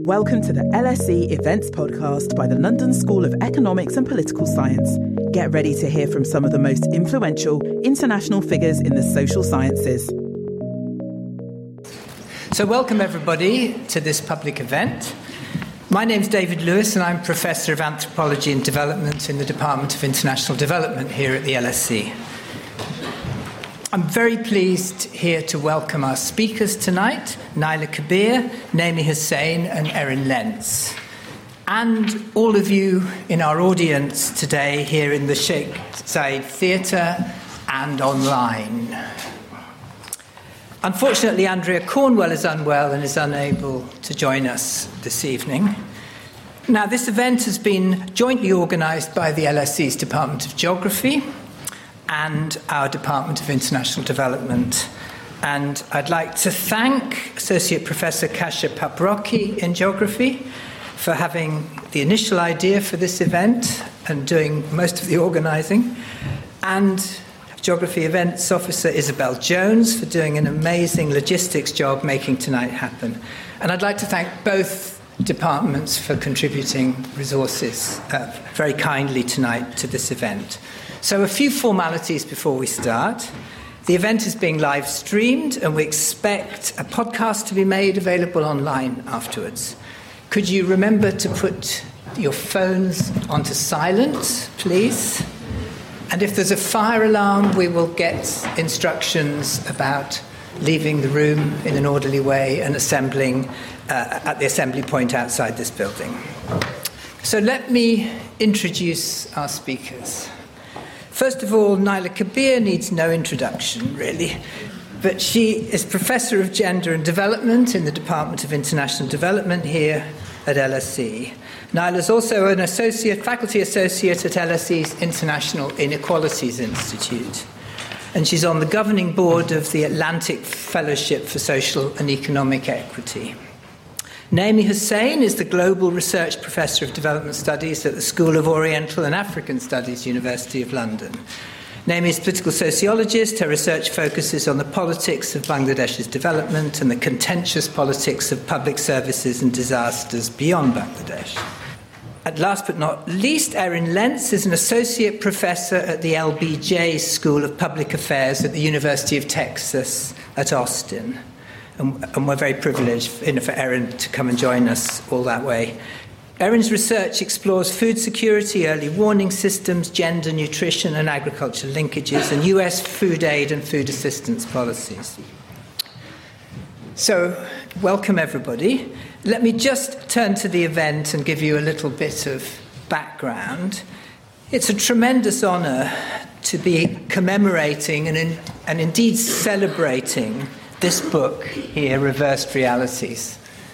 Welcome to the LSE Events Podcast by the London School of Economics and Political Science. Get ready to hear from some of the most influential international figures in the social sciences. So welcome everybody to this public event. My name's David Lewis and I'm Professor of Anthropology and Development in the Department of International Development here at the LSE. I'm very pleased here to welcome our speakers tonight, Naila Kabeer, Naomi Hussain and Erin Lentz, and all of you in our audience today here in the Sheikh Zayed Theatre and online. Unfortunately, Andrea Cornwell is unwell and is unable to join us this evening. Now, this event has been jointly organised by the LSE's Department of Geography and our Department of International Development. And I'd like to thank Associate Professor Kasia Paprocki in Geography for having the initial idea for this event and doing most of the organising, and Geography Events Officer Isabel Jones for doing an amazing logistics job making tonight happen. And I'd like to thank both departments for contributing resources very kindly tonight to this event. So a few formalities before we start. The event is being live streamed and we expect a podcast to be made available online afterwards. Could you remember to put your phones onto silent, please? And if there's a fire alarm, we will get instructions about leaving the room in an orderly way and assembling at the assembly point outside this building. So let me introduce our speakers. First of all, Naila Kabeer needs no introduction, really, but she is Professor of Gender and Development in the Department of International Development here at LSE. Naila is also an faculty associate at LSE's International Inequalities Institute, and she's on the governing board of the Atlantic Fellowship for Social and Economic Equity. Naomi Hussain is the Global Research Professor of Development Studies at the School of Oriental and African Studies, University of London. Naomi is a political sociologist. Her research focuses on the politics of Bangladesh's development and the contentious politics of public services and disasters beyond Bangladesh. And last but not least, Erin Lentz is an associate professor at the LBJ School of Public Affairs at the University of Texas at Austin. And we're very privileged for Erin to come and join us all that way. Erin's research explores food security, early warning systems, gender, nutrition and agriculture linkages, and US food aid and food assistance policies. So, welcome everybody. Let me just turn to the event and give you a little bit of background. It's a tremendous honour to be commemorating and indeed celebrating this book here, Reversed Realities,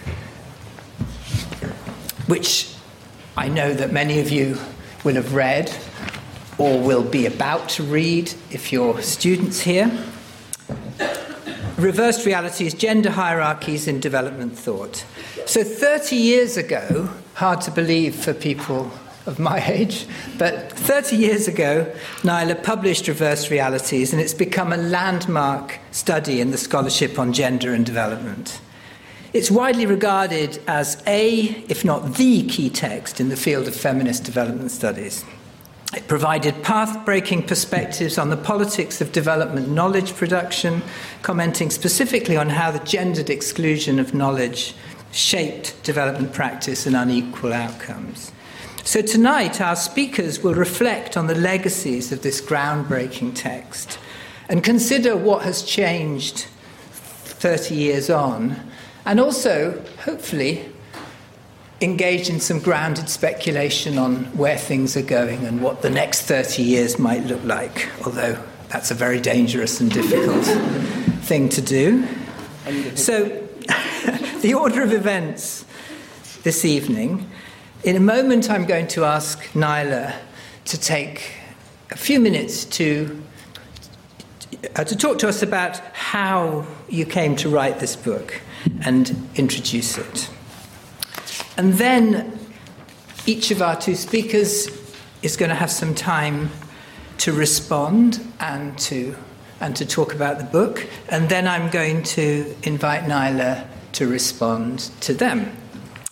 which I know that many of you will have read or will be about to read if you're students here. Reversed Realities, Gender Hierarchies in Development Thought. So 30 years ago, hard to believe for people of my age, but 30 years ago, Naila published Reversed Realities, and it's become a landmark study in the scholarship on gender and development. It's widely regarded as if not the key text in the field of feminist development studies. It provided path-breaking perspectives on the politics of development knowledge production, commenting specifically on how the gendered exclusion of knowledge shaped development practice and unequal outcomes. So tonight, our speakers will reflect on the legacies of this groundbreaking text and consider what has changed 30 years on, and also, hopefully, engage in some grounded speculation on where things are going and what the next 30 years might look like, although that's a very dangerous and difficult thing to do. So, the order of events this evening. In a moment, I'm going to ask Naila to take a few minutes to talk to us about how you came to write this book and introduce it. And then each of our two speakers is going to have some time to respond and to talk about the book. And then I'm going to invite Naila to respond to them.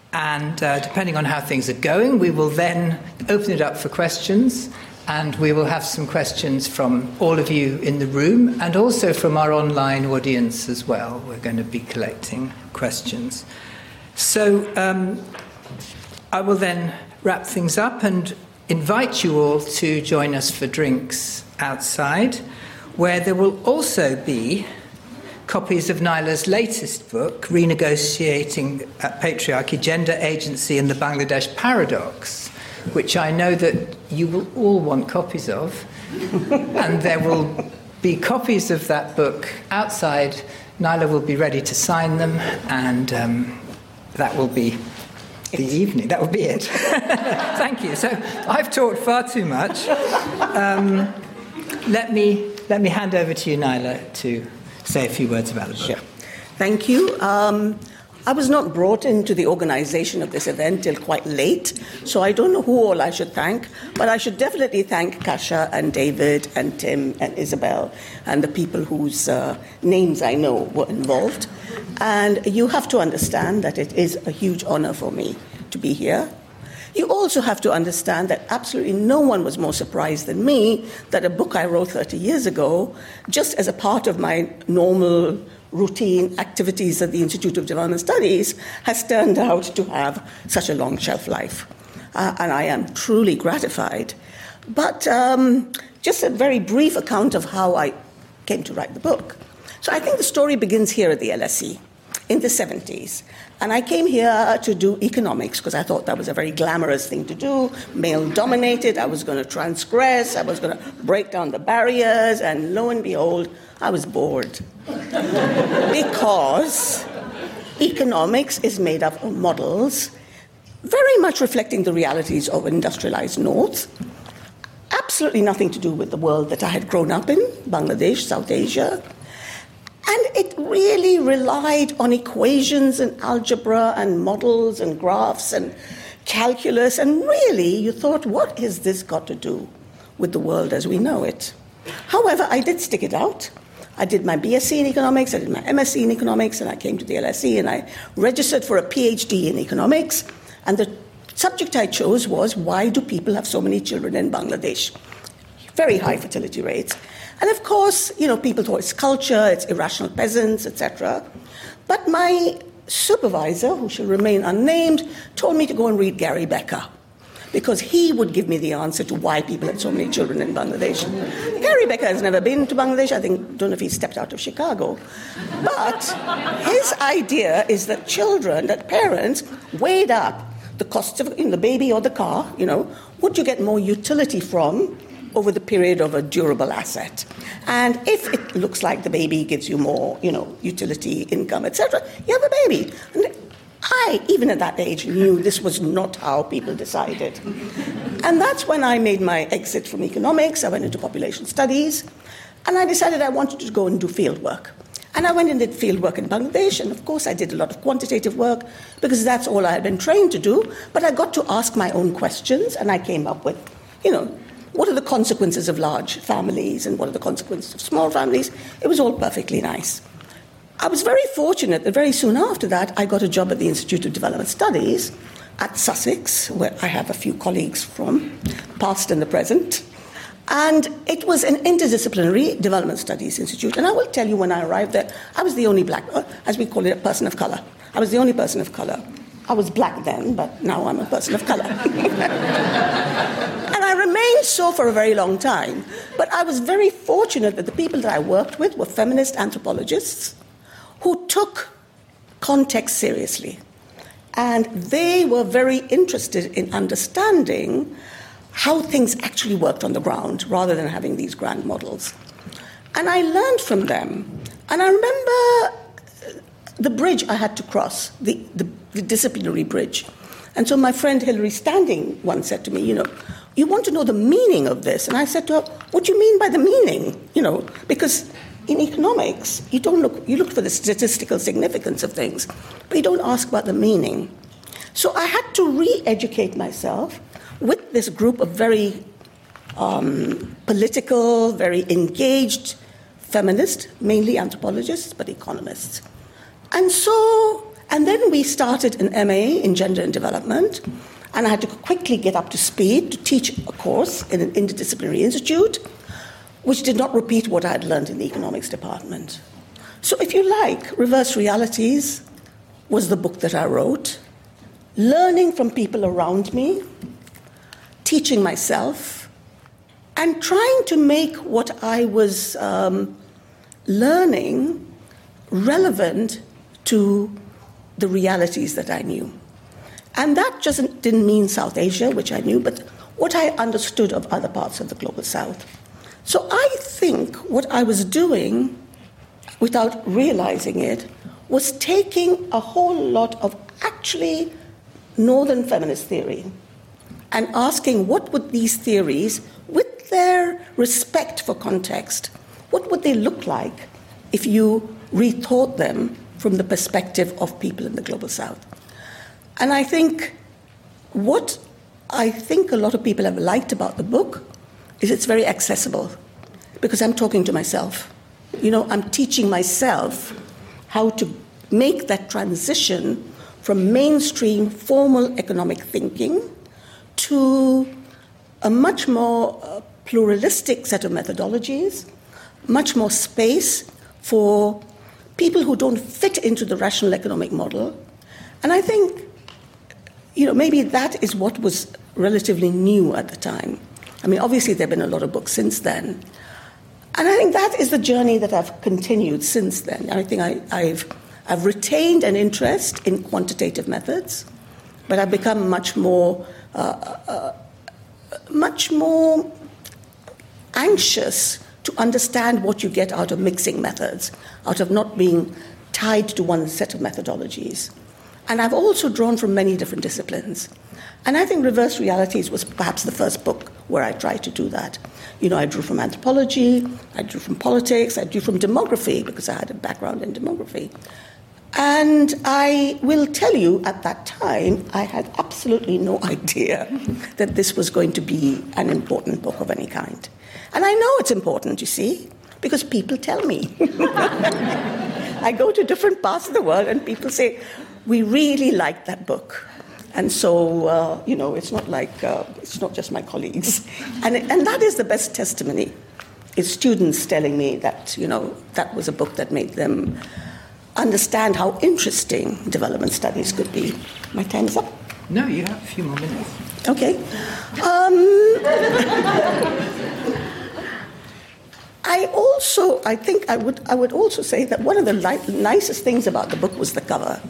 And depending on how things are going, we will then open it up for questions. And we will have some questions from all of you in the room and also from our online audience as well. We're going to be collecting questions. So I will then wrap things up and invite you all to join us for drinks outside, where there will also be copies of Nyla's latest book, Renegotiating Patriarchy, Gender Agency and the Bangladesh Paradox, which I know that you will all want copies of. And there will be copies of that book outside. Nyla will be ready to sign them, and that will be the evening. That will be it. Thank you. So I've talked far too much. Let me hand over to you, Nyla, to say a few words about the book. Sure. Thank you. I was not brought into the organization of this event till quite late, so I don't know who all I should thank, but I should definitely thank Kasia and David and Tim and Isabel and the people whose names I know were involved. And you have to understand that it is a huge honor for me to be here. You also have to understand that absolutely no one was more surprised than me that a book I wrote 30 years ago, just as a part of my normal routine activities at the Institute of Development Studies, has turned out to have such a long shelf life. And I am truly gratified. But just a very brief account of how I came to write the book. So I think the story begins here at the LSE in the 70s. And I came here to do economics because I thought that was a very glamorous thing to do, male-dominated. I was going to transgress. I was going to break down the barriers. And lo and behold, I was bored. Because economics is made up of models very much reflecting the realities of industrialized North. Absolutely nothing to do with the world that I had grown up in, Bangladesh, South Asia. And it really relied on equations and algebra and models and graphs and calculus. And really, you thought, what has this got to do with the world as we know it? However, I did stick it out. I did my BSc in economics, I did my MSc in economics, and I came to the LSE and I registered for a PhD in economics. And the subject I chose was, why do people have so many children in Bangladesh? Very high fertility rates. And of course, people thought it's culture, it's irrational peasants, etc. But my supervisor, who shall remain unnamed, told me to go and read Gary Becker, because he would give me the answer to why people had so many children in Bangladesh. Gary Becker has never been to Bangladesh. I don't know if he stepped out of Chicago. But his idea is that parents weighed up the costs of the baby or the car, would you get more utility from over the period of a durable asset. And if it looks like the baby gives you more, utility, income, etc., you have a baby. And I, even at that age, knew this was not how people decided. And that's when I made my exit from economics. I went into population studies, and I decided I wanted to go and do field work. And I went and did field work in Bangladesh, and of course I did a lot of quantitative work, because that's all I had been trained to do. But I got to ask my own questions, and I came up with, what are the consequences of large families and what are the consequences of small families? It was all perfectly nice. I was very fortunate that very soon after that, I got a job at the Institute of Development Studies at Sussex, where I have a few colleagues from, past and the present. And it was an interdisciplinary development studies institute. And I will tell you, when I arrived there, I was the only black, as we call it, a person of color. I was the only person of color. I was black then, but now I'm a person of color. And I remained so for a very long time. But I was very fortunate that the people that I worked with were feminist anthropologists who took context seriously. And they were very interested in understanding how things actually worked on the ground, rather than having these grand models. And I learned from them. And I remember the bridge I had to cross, the disciplinary bridge. And so my friend Hilary Standing once said to me, you want to know the meaning of this? And I said to her, what do you mean by the meaning? Because in economics, you look for the statistical significance of things, but you don't ask about the meaning. So I had to re-educate myself with this group of very political, very engaged feminists, mainly anthropologists, but economists. And so And then we started an MA in Gender and Development, and I had to quickly get up to speed to teach a course in an interdisciplinary institute, which did not repeat what I had learned in the economics department. So if you like, Reverse Realities was the book that I wrote, learning from people around me, teaching myself, and trying to make what I was learning relevant to the realities that I knew. And that just didn't mean South Asia, which I knew, but what I understood of other parts of the Global South. So I think what I was doing, without realizing it, was taking a whole lot of actually Northern feminist theory and asking what would these theories, with their respect for context, what would they look like if you rethought them from the perspective of people in the Global South? And I think what I think a lot of people have liked about the book is it's very accessible, because I'm talking to myself. You know, I'm teaching myself how to make that transition from mainstream formal economic thinking to a much more pluralistic set of methodologies, much more space for people who don't fit into the rational economic model. And I think, you know, maybe that is what was relatively new at the time. I mean, obviously there have been a lot of books since then. And I think that is the journey that I've continued since then. I think I've retained an interest in quantitative methods, but I've become much more anxious to understand what you get out of mixing methods, out of not being tied to one set of methodologies. And I've also drawn from many different disciplines. And I think Reverse Realities was perhaps the first book where I tried to do that. You know, I drew from anthropology, I drew from politics, I drew from demography, because I had a background in demography. And I will tell you, at that time, I had absolutely no idea that this was going to be an important book of any kind. And I know it's important, you see, because people tell me. I go to different parts of the world and people say, we really like that book. And so, you know, it's not like, it's not just my colleagues. And that is the best testimony. It's students telling me that, you know, that was a book that made them understand how interesting development studies could be. My time is up. No, you have a few more minutes. Okay. I think I would also say that one of the nicest things about the book was the cover.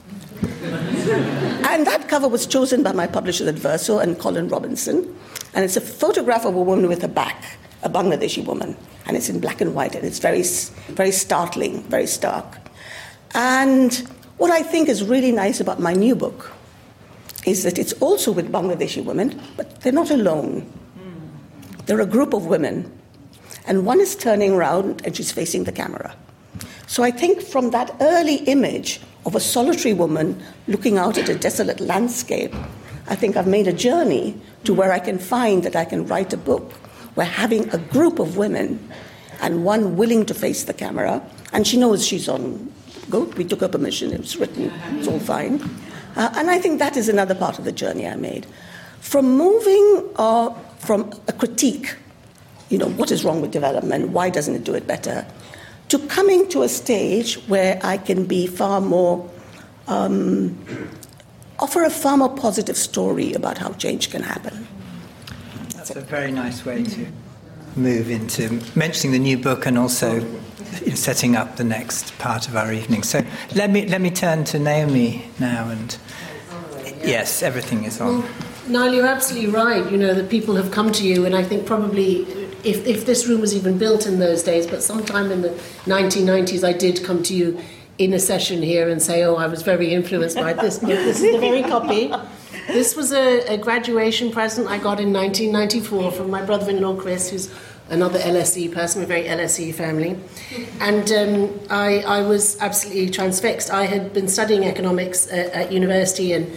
And that cover was chosen by my publishers at Verso and Colin Robinson. And it's a photograph of a woman with a back, a Bangladeshi woman. And it's in black and white, and it's very, very startling, very stark. And what I think is really nice about my new book is that it's also with Bangladeshi women, but they're not alone. They're a group of women, and one is turning around and she's facing the camera. So I think from that early image of a solitary woman looking out at a desolate landscape, I think I've made a journey to where I can find that I can write a book where having a group of women and one willing to face the camera, and she knows she's on go. We took her permission, it was written, it's all fine. And I think that is another part of the journey I made. From moving from a critique, you know, what is wrong with development, why doesn't it do it better, to coming to a stage where I can be far more, offer a far more positive story about how change can happen. That's a very nice way to move into mentioning the new book and also setting up the next part of our evening. So let me turn to Naomi now, and yes, everything is on. Well, Niall, you're absolutely right. You know, that people have come to you, and I think probably if this room was even built in those days, but sometime in the 1990s, I did come to you in a session here and say, oh, I was very influenced by this. This is the very copy. This was a graduation present I got in 1994 from my brother-in-law, Chris, who's another LSE person, a very LSE family. And I was absolutely transfixed. I had been studying economics at university, and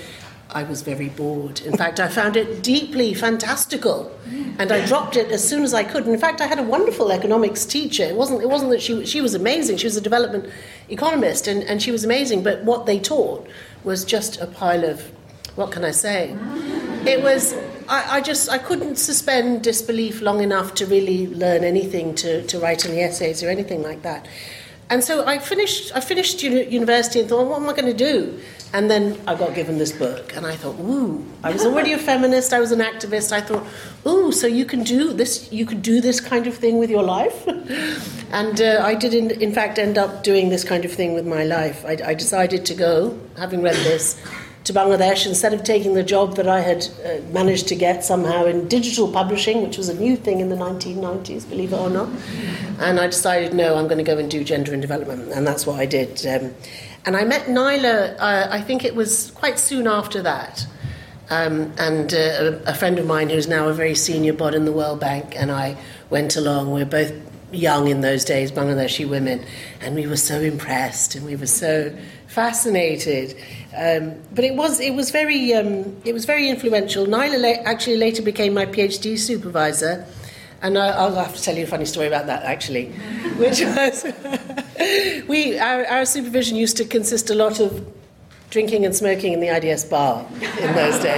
I was very bored. In fact, I found it deeply fantastical, and I dropped it as soon as I could. And in fact, I had a wonderful economics teacher. It wasn't that she was amazing. She was a development economist, and she was amazing. But what they taught was just a pile of, what can I say? It was. I couldn't suspend disbelief long enough to really learn anything, to write any essays or anything like that. And so I finished university and thought, what am I going to do? And then I got given this book, and I thought, ooh, I was already a feminist, I was an activist. I thought, ooh, so you can do this kind of thing with your life? And I did, in fact, end up doing this kind of thing with my life. I decided to go, having read this, to Bangladesh instead of taking the job that I had managed to get somehow in digital publishing, which was a new thing in the 1990s, believe it or not. And I decided, no, I'm going to go and do gender and development, and that's what I did. And I met Naila, I think it was quite soon after that. And a friend of mine who's now a very senior bod in the World Bank, and I went along. We were both young in those days, Bangladeshi women, and we were so impressed and we were so fascinated. But it was very influential. Naila actually later became my PhD supervisor, and I'll have to tell you a funny story about that actually, which was our supervision used to consist a lot of drinking and smoking in the IDS bar in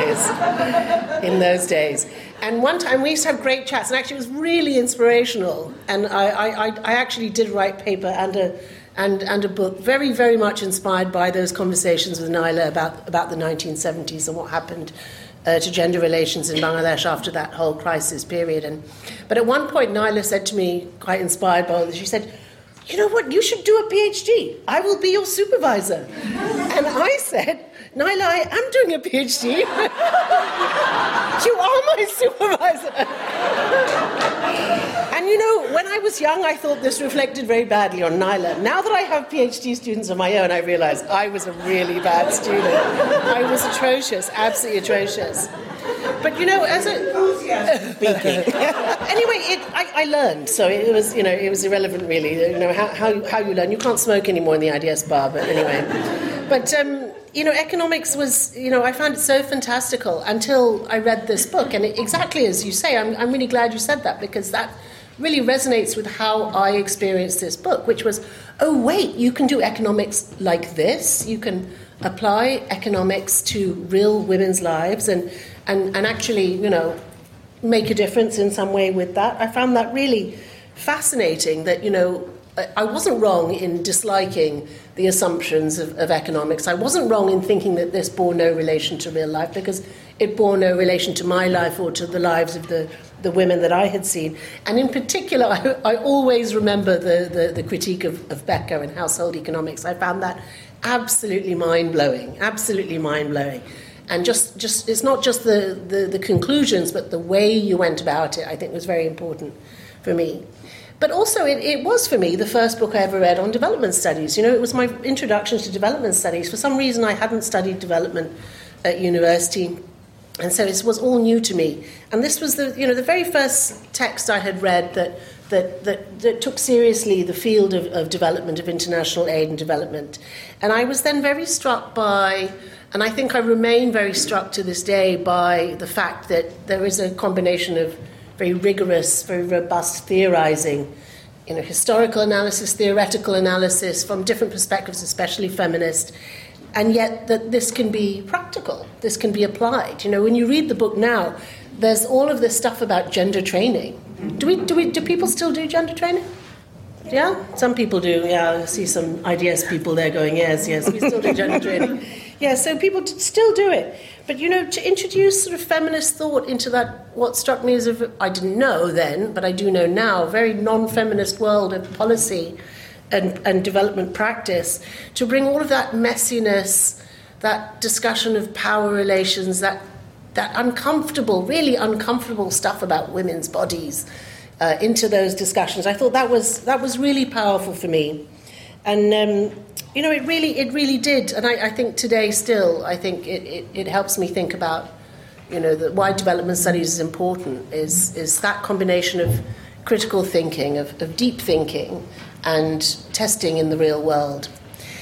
those days. And one time we used to have great chats, and actually it was really inspirational. And I actually did write a paper and a book, very, very much inspired by those conversations with Naila about the 1970s and what happened to gender relations in Bangladesh after that whole crisis period. But at one point, Naila said to me, quite inspired by all this, she said, you know what, you should do a PhD. I will be your supervisor. And I said, Naila, I am doing a PhD. You are my supervisor. And you know, when I was young, I thought this reflected very badly on Naila. Now that I have PhD students of my own, I realise I was a really bad student. I was atrocious, absolutely atrocious. But you know, as a speaking, anyway, I learned, so it was irrelevant really. You know how you learn. You can't smoke anymore in the IDS bar, but anyway. But economics was, I found it so fantastical until I read this book, and exactly as you say, I'm really glad you said that, because that really resonates with how I experienced this book, which was, oh wait, you can do economics like this. You can apply economics to real women's lives and actually, make a difference in some way with that. I found that really fascinating that, I wasn't wrong in disliking the assumptions of economics. I wasn't wrong in thinking that this bore no relation to real life, because it bore no relation to my life or to the lives of the women that I had seen. And in particular, I always remember the critique of Becker and household economics. I found that absolutely mind-blowing. And just it's not just the conclusions, but the way you went about it, I think, was very important for me. But also, it was, for me, the first book I ever read on development studies. It was my introduction to development studies. For some reason, I hadn't studied development at university, and so it was all new to me. And this was the very first text I had read that took seriously the field of development, of international aid and development. And I was then very struck by, and I think I remain very struck to this day by the fact that there is a combination of very rigorous, very robust theorizing, historical analysis, theoretical analysis from different perspectives, especially feminist, and yet that this can be practical, this can be applied. When you read the book now, there's all of this stuff about gender training. Do people still do gender training? Yeah? Some people do, yeah. I see some IDS people there going, yes, we still do gender training. Yeah, so people still do it. But, to introduce sort of feminist thought into that, what struck me as I didn't know then, but I do know now, very non-feminist world of policy and development practice, to bring all of that messiness, that discussion of power relations, that uncomfortable, really uncomfortable stuff about women's bodies into those discussions. I thought that was really powerful for me. And it really did, and I think today still, I think it helps me think about, why development studies is important, is that combination of critical thinking, of deep thinking, and testing in the real world.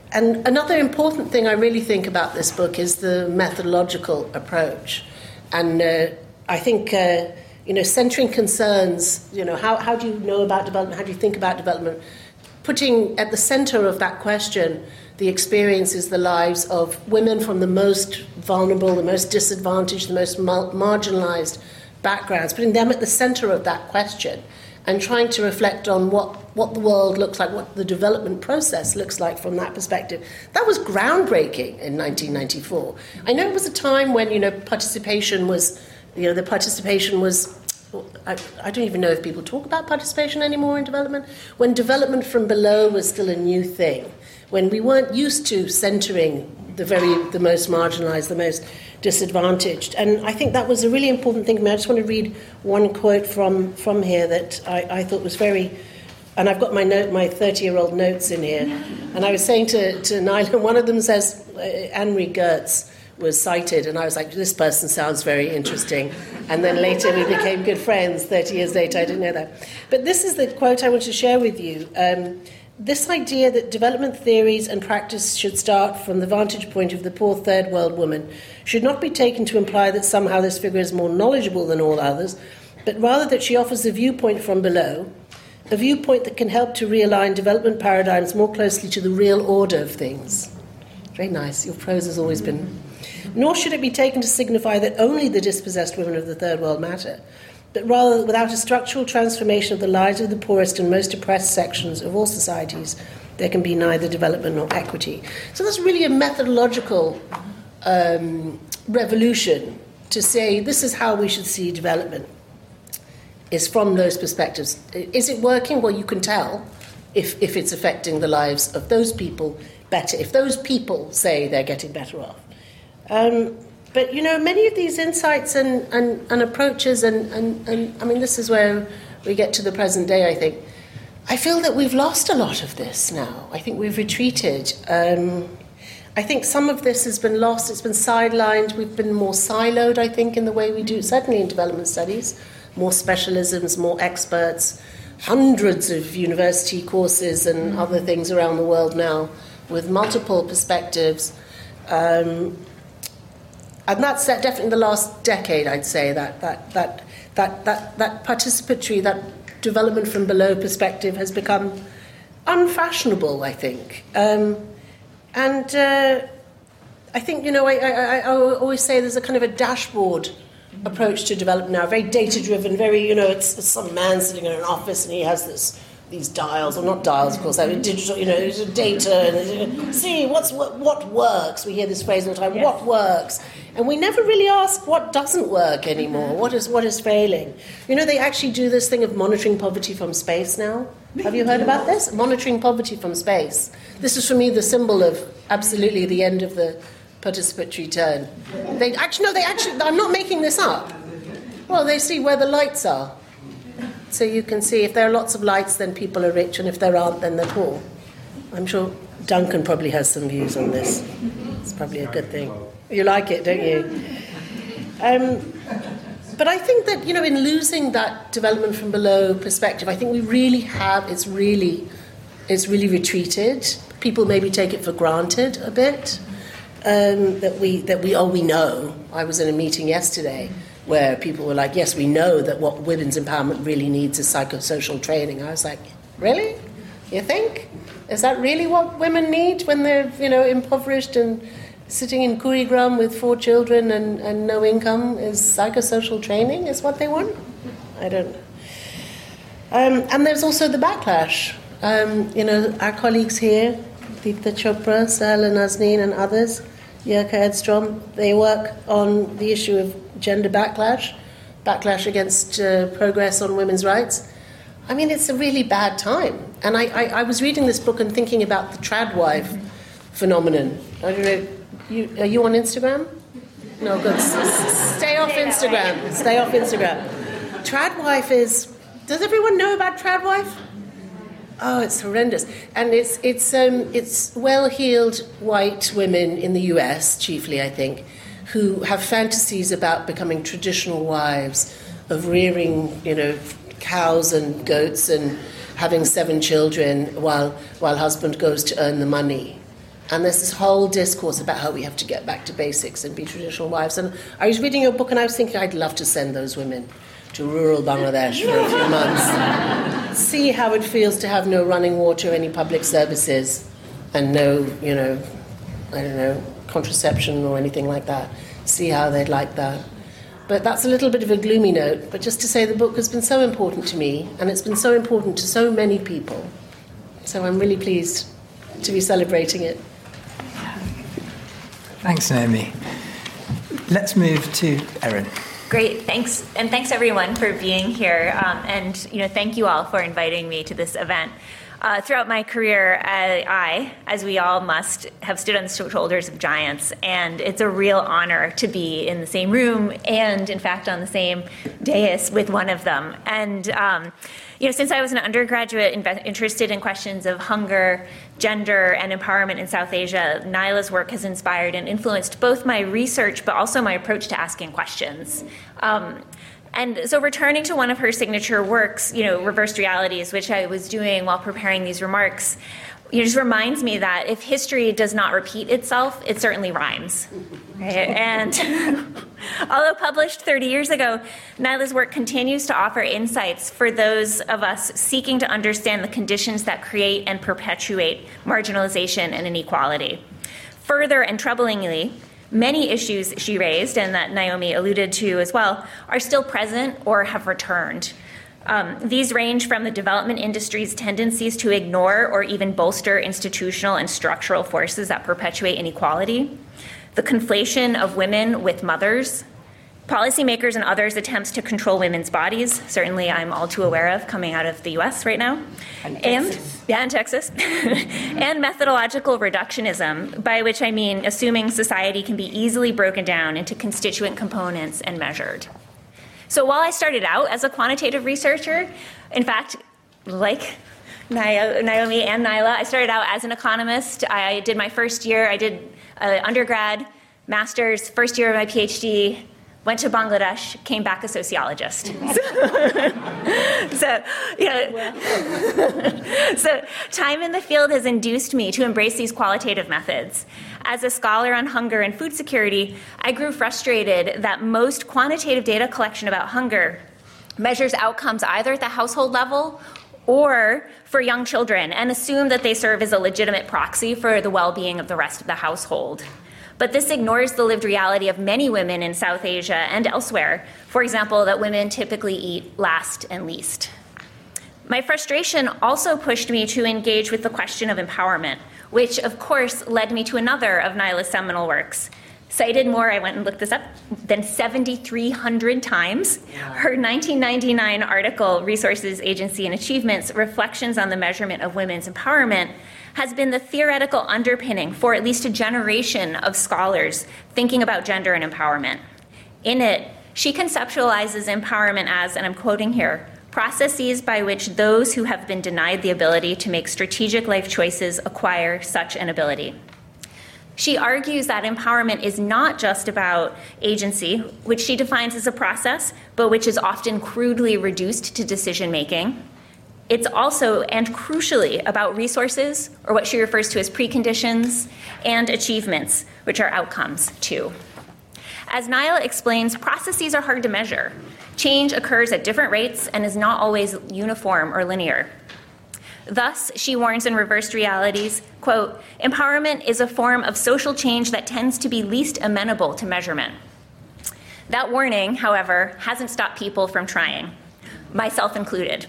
And another important thing I really think about this book is the methodological approach. And I think, centering concerns, how do you know about development? How do you think about development? Putting at the center of that question the experiences, the lives of women from the most vulnerable, the most disadvantaged, the most marginalized backgrounds, putting them at the center of that question and trying to reflect on what the world looks like, what the development process looks like from that perspective. That was groundbreaking in 1994. I know it was a time when, participation was, I don't even know if people talk about participation anymore in development, when development from below was still a new thing, when we weren't used to centering the most marginalized, the most disadvantaged. And I think that was a really important thing. I just want to read one quote from here that I thought was very, and I've got my 30-year-old notes in here, and I was saying to Nyla, one of them says, Anne-Marie Gertz was cited, and I was like, this person sounds very interesting. And then later we became good friends, 30 years later, I didn't know that. But this is the quote I want to share with you. This idea that development theories and practice should start from the vantage point of the poor third world woman should not be taken to imply that somehow this figure is more knowledgeable than all others, but rather that she offers a viewpoint from below, a viewpoint that can help to realign development paradigms more closely to the real order of things. Very nice. Your prose has always been. Nor should it be taken to signify that only the dispossessed women of the third world matter, but rather that without a structural transformation of the lives of the poorest and most oppressed sections of all societies, there can be neither development nor equity. So that's really a methodological revolution to say this is how we should see development, is from those perspectives. Is it working? Well, you can tell if it's affecting the lives of those people better, if those people say they're getting better off. But, many of these insights and approaches, and I mean, this is where we get to the present day, I think. I feel that we've lost a lot of this now. I think we've retreated. I think some of this has been lost. It's been sidelined. We've been more siloed, I think, in the way we do, certainly in development studies. More specialisms, more experts, hundreds of university courses and other things around the world now with multiple perspectives. And that's definitely the last decade, I'd say, that participatory, that development from below perspective has become unfashionable, I think. I think, I always say there's a kind of a dashboard approach to development now, very data-driven, very, it's some man sitting in an office and he has these dials, or not dials, of course, digital, data, and see what works. We hear this phrase all the time, yes. What works? And we never really ask what doesn't work anymore, what is failing. They actually do this thing of monitoring poverty from space now. Have you heard about this? Monitoring poverty from space. This is, for me, the symbol of absolutely the end of the participatory turn. I'm not making this up. Well, they see where the lights are. So you can see if there are lots of lights, then people are rich, and if there aren't, then they're poor. I'm sure Duncan probably has some views on this. It's probably a good thing. You like it, don't you? But I think that, in losing that development from below perspective, I think we really have, it's really retreated. People maybe take it for granted a bit, that we know. I was in a meeting yesterday where people were like, yes, we know that what women's empowerment really needs is psychosocial training. I was like, really? You think? Is that really what women need when they're, impoverished and sitting in Kurigram with 4 children and no income? Is psychosocial training is what they want? I don't know. And there's also the backlash. Our colleagues here, Deepta Chopra, Sahela Nazneen and others, Jirka Edstrom, they work on the issue of gender backlash against progress on women's rights. I mean, it's a really bad time. And I was reading this book and thinking about the tradwife phenomenon. I don't know, are you on Instagram? No, good. Stay off Instagram. Stay off Instagram. Tradwife is... Does everyone know about tradwife? Oh, it's horrendous. And it's well-heeled white women in the US, chiefly, I think, who have fantasies about becoming traditional wives, of rearing, cows and goats and having 7 children while husband goes to earn the money. And there's this whole discourse about how we have to get back to basics and be traditional wives. And I was reading your book and I was thinking I'd love to send those women to rural Bangladesh for a few months. See how it feels to have no running water, any public services, and no, contraception or anything like that. See how they'd like that. But that's a little bit of a gloomy note. But just to say the book has been so important to me, and it's been so important to so many people. So I'm really pleased to be celebrating it. Thanks, Naomi. Let's move to Erin. Great, thanks. And thanks everyone for being here. And thank you all for inviting me to this event. Throughout my career, I, as we all must, have stood on the shoulders of giants, and it's a real honor to be in the same room and, in fact, on the same dais with one of them. And, since I was an undergraduate interested in questions of hunger, gender, and empowerment in South Asia, Naila's work has inspired and influenced both my research but also my approach to asking questions. And so returning to one of her signature works, Reversed Realities, which I was doing while preparing these remarks, just reminds me that if history does not repeat itself, it certainly rhymes. Right? And although published 30 years ago, Naila's work continues to offer insights for those of us seeking to understand the conditions that create and perpetuate marginalization and inequality. Further and troublingly, many issues she raised, and that Naomi alluded to as well, are still present or have returned. These range from the development industry's tendencies to ignore or even bolster institutional and structural forces that perpetuate inequality, the conflation of women with mothers, policymakers and others' attempts to control women's bodies, certainly I'm all too aware of coming out of the US right now, and Texas, and methodological reductionism, by which I mean assuming society can be easily broken down into constituent components and measured. So while I started out as a quantitative researcher, in fact, like Naomi and Naila, I started out as an economist. I did my first year, I did undergrad, master's, first year of my PhD, went to Bangladesh, came back a sociologist. So time in the field has induced me to embrace these qualitative methods. As a scholar on hunger and food security, I grew frustrated that most quantitative data collection about hunger measures outcomes either at the household level or for young children and assume that they serve as a legitimate proxy for the well-being of the rest of the household. But this ignores the lived reality of many women in South Asia and elsewhere. For example, that women typically eat last and least. My frustration also pushed me to engage with the question of empowerment, which of course led me to another of Naila's seminal works. Cited more, I went and looked this up, than 7,300 times. Her 1999 article, Resources, Agency, and Achievements, Reflections on the Measurement of Women's Empowerment, has been the theoretical underpinning for at least a generation of scholars thinking about gender and empowerment. In it, she conceptualizes empowerment as, and I'm quoting here, processes by which those who have been denied the ability to make strategic life choices acquire such an ability. She argues that empowerment is not just about agency, which she defines as a process, but which is often crudely reduced to decision-making. It's also, and crucially, about resources, or what she refers to as preconditions, and achievements, which are outcomes, too. As Naila explains, processes are hard to measure. Change occurs at different rates and is not always uniform or linear. Thus, she warns in Reversed Realities, quote, empowerment is a form of social change that tends to be least amenable to measurement. That warning, however, hasn't stopped people from trying, myself included.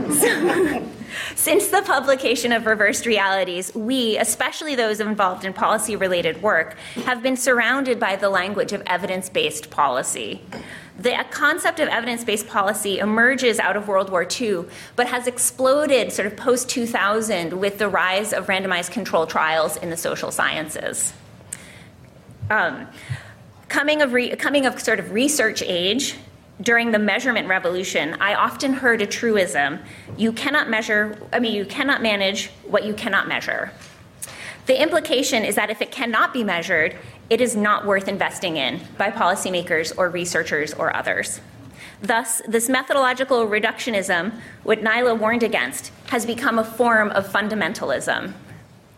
Since the publication of Reversed Realities, we, especially those involved in policy-related work, have been surrounded by the language of evidence-based policy. The concept of evidence-based policy emerges out of World War II, but has exploded sort of post-2000 with the rise of randomized control trials in the social sciences. Coming of sort of research age, during the measurement revolution, I often heard a truism: you cannot manage what you cannot measure. The implication is that if it cannot be measured, it is not worth investing in by policymakers or researchers or others. Thus, this methodological reductionism, what Naila warned against, has become a form of fundamentalism.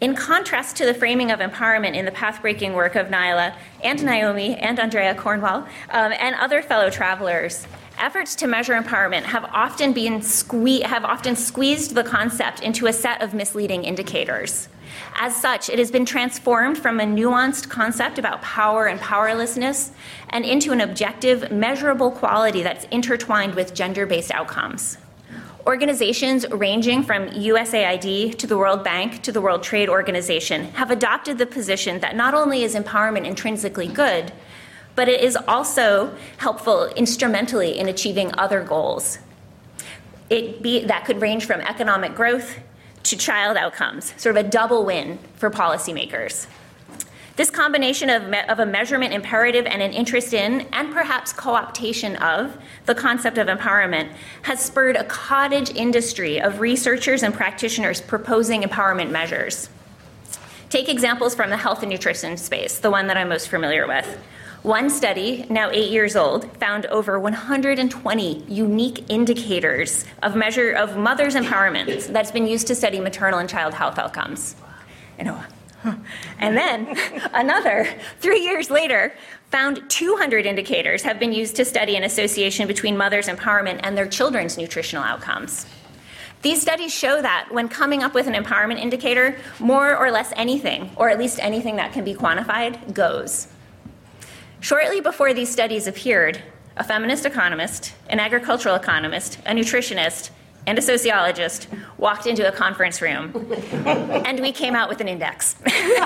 In contrast to the framing of empowerment in the path-breaking work of Naila and Naomi and Andrea Cornwell and other fellow travelers, efforts to measure empowerment have often squeezed the concept into a set of misleading indicators. As such, it has been transformed from a nuanced concept about power and powerlessness and into an objective, measurable quality that's intertwined with gender-based outcomes. Organizations ranging from USAID to the World Bank to the World Trade Organization have adopted the position that not only is empowerment intrinsically good, but it is also helpful instrumentally in achieving other goals. That could range from economic growth to child outcomes, sort of a double win for policymakers. This combination of a measurement imperative and an interest in, and perhaps co-optation of, the concept of empowerment has spurred a cottage industry of researchers and practitioners proposing empowerment measures. Take examples from the health and nutrition space, the one that I'm most familiar with. One study, now 8 years old, found over 120 unique indicators of measure of mother's empowerment that's been used to study maternal and child health outcomes. And then another, 3 years later, found 200 indicators have been used to study an association between mother's empowerment and their children's nutritional outcomes. These studies show that when coming up with an empowerment indicator, more or less anything, or at least anything that can be quantified, goes. Shortly before these studies appeared, a feminist economist, an agricultural economist, a nutritionist, and a sociologist walked into a conference room, and we came out with an index.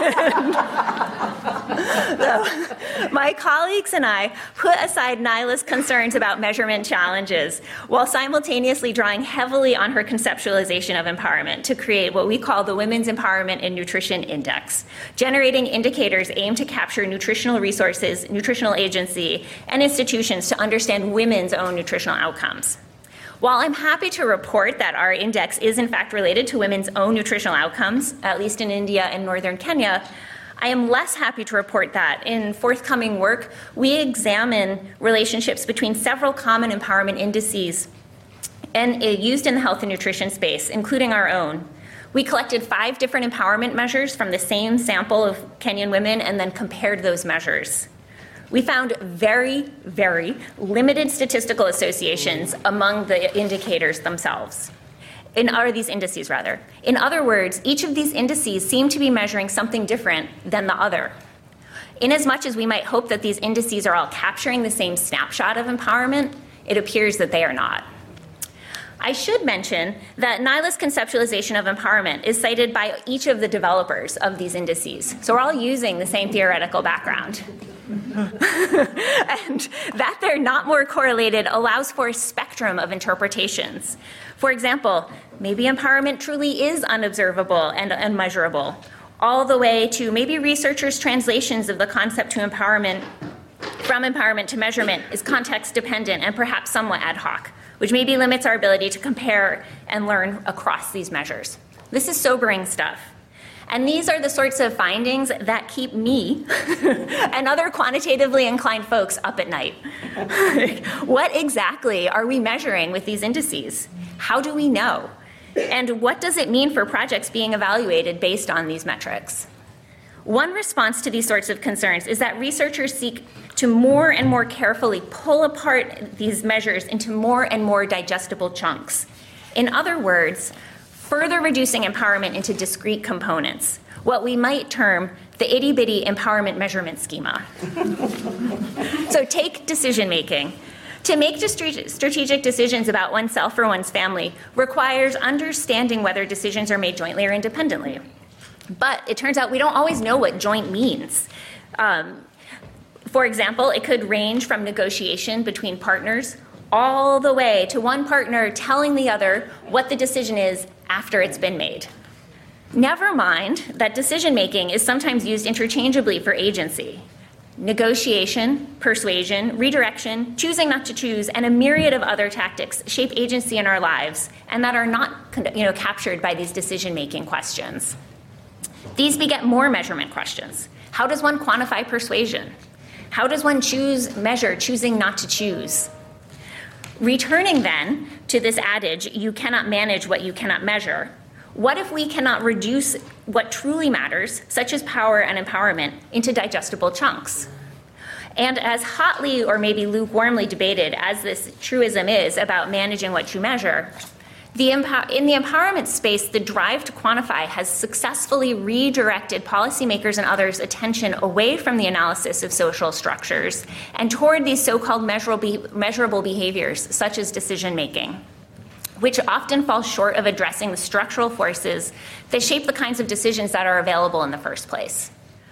So, my colleagues and I put aside Naila's concerns about measurement challenges while simultaneously drawing heavily on her conceptualization of empowerment to create what we call the Women's Empowerment in Nutrition Index, generating indicators aimed to capture nutritional resources, nutritional agency, and institutions to understand women's own nutritional outcomes. While I'm happy to report that our index is in fact related to women's own nutritional outcomes, at least in India and northern Kenya, I am less happy to report that in forthcoming work, we examine relationships between several common empowerment indices and used in the health and nutrition space, including our own. We collected 5 different empowerment measures from the same sample of Kenyan women and then compared those measures. We found very, very limited statistical associations among the indicators themselves. These indices. In other words, each of these indices seem to be measuring something different than the other. Inasmuch as we might hope that these indices are all capturing the same snapshot of empowerment, it appears that they are not. I should mention that Naila's conceptualization of empowerment is cited by each of the developers of these indices. So we're all using the same theoretical background. And that they're not more correlated allows for a spectrum of interpretations. For example, maybe empowerment truly is unobservable and unmeasurable, all the way to maybe researchers' translations of the concept to empowerment, from empowerment to measurement, is context dependent and perhaps somewhat ad hoc, which maybe limits our ability to compare and learn across these measures. This is sobering stuff. And these are the sorts of findings that keep me and other quantitatively inclined folks up at night. What exactly are we measuring with these indices? How do we know? And what does it mean for projects being evaluated based on these metrics? One response to these sorts of concerns is that researchers seek to more and more carefully pull apart these measures into more and more digestible chunks. In other words, further reducing empowerment into discrete components, what we might term the itty-bitty empowerment measurement schema. So take decision-making. To make strategic decisions about oneself or one's family requires understanding whether decisions are made jointly or independently. But it turns out we don't always know what joint means. For example, it could range from negotiation between partners all the way to one partner telling the other what the decision is after it's been made. Never mind that decision-making is sometimes used interchangeably for agency. Negotiation, persuasion, redirection, choosing not to choose, and a myriad of other tactics shape agency in our lives and that are not captured by these decision-making questions. These beget more measurement questions. How does one quantify persuasion? How does one measure choosing not to choose? Returning then to this adage, you cannot manage what you cannot measure, what if we cannot reduce what truly matters, such as power and empowerment, into digestible chunks. And as hotly or maybe lukewarmly debated as this truism is about managing what you measure, in the empowerment space, the drive to quantify has successfully redirected policymakers and others' attention away from the analysis of social structures and toward these so-called measurable behaviors, such as decision-making, which often fall short of addressing the structural forces that shape the kinds of decisions that are available in the first place.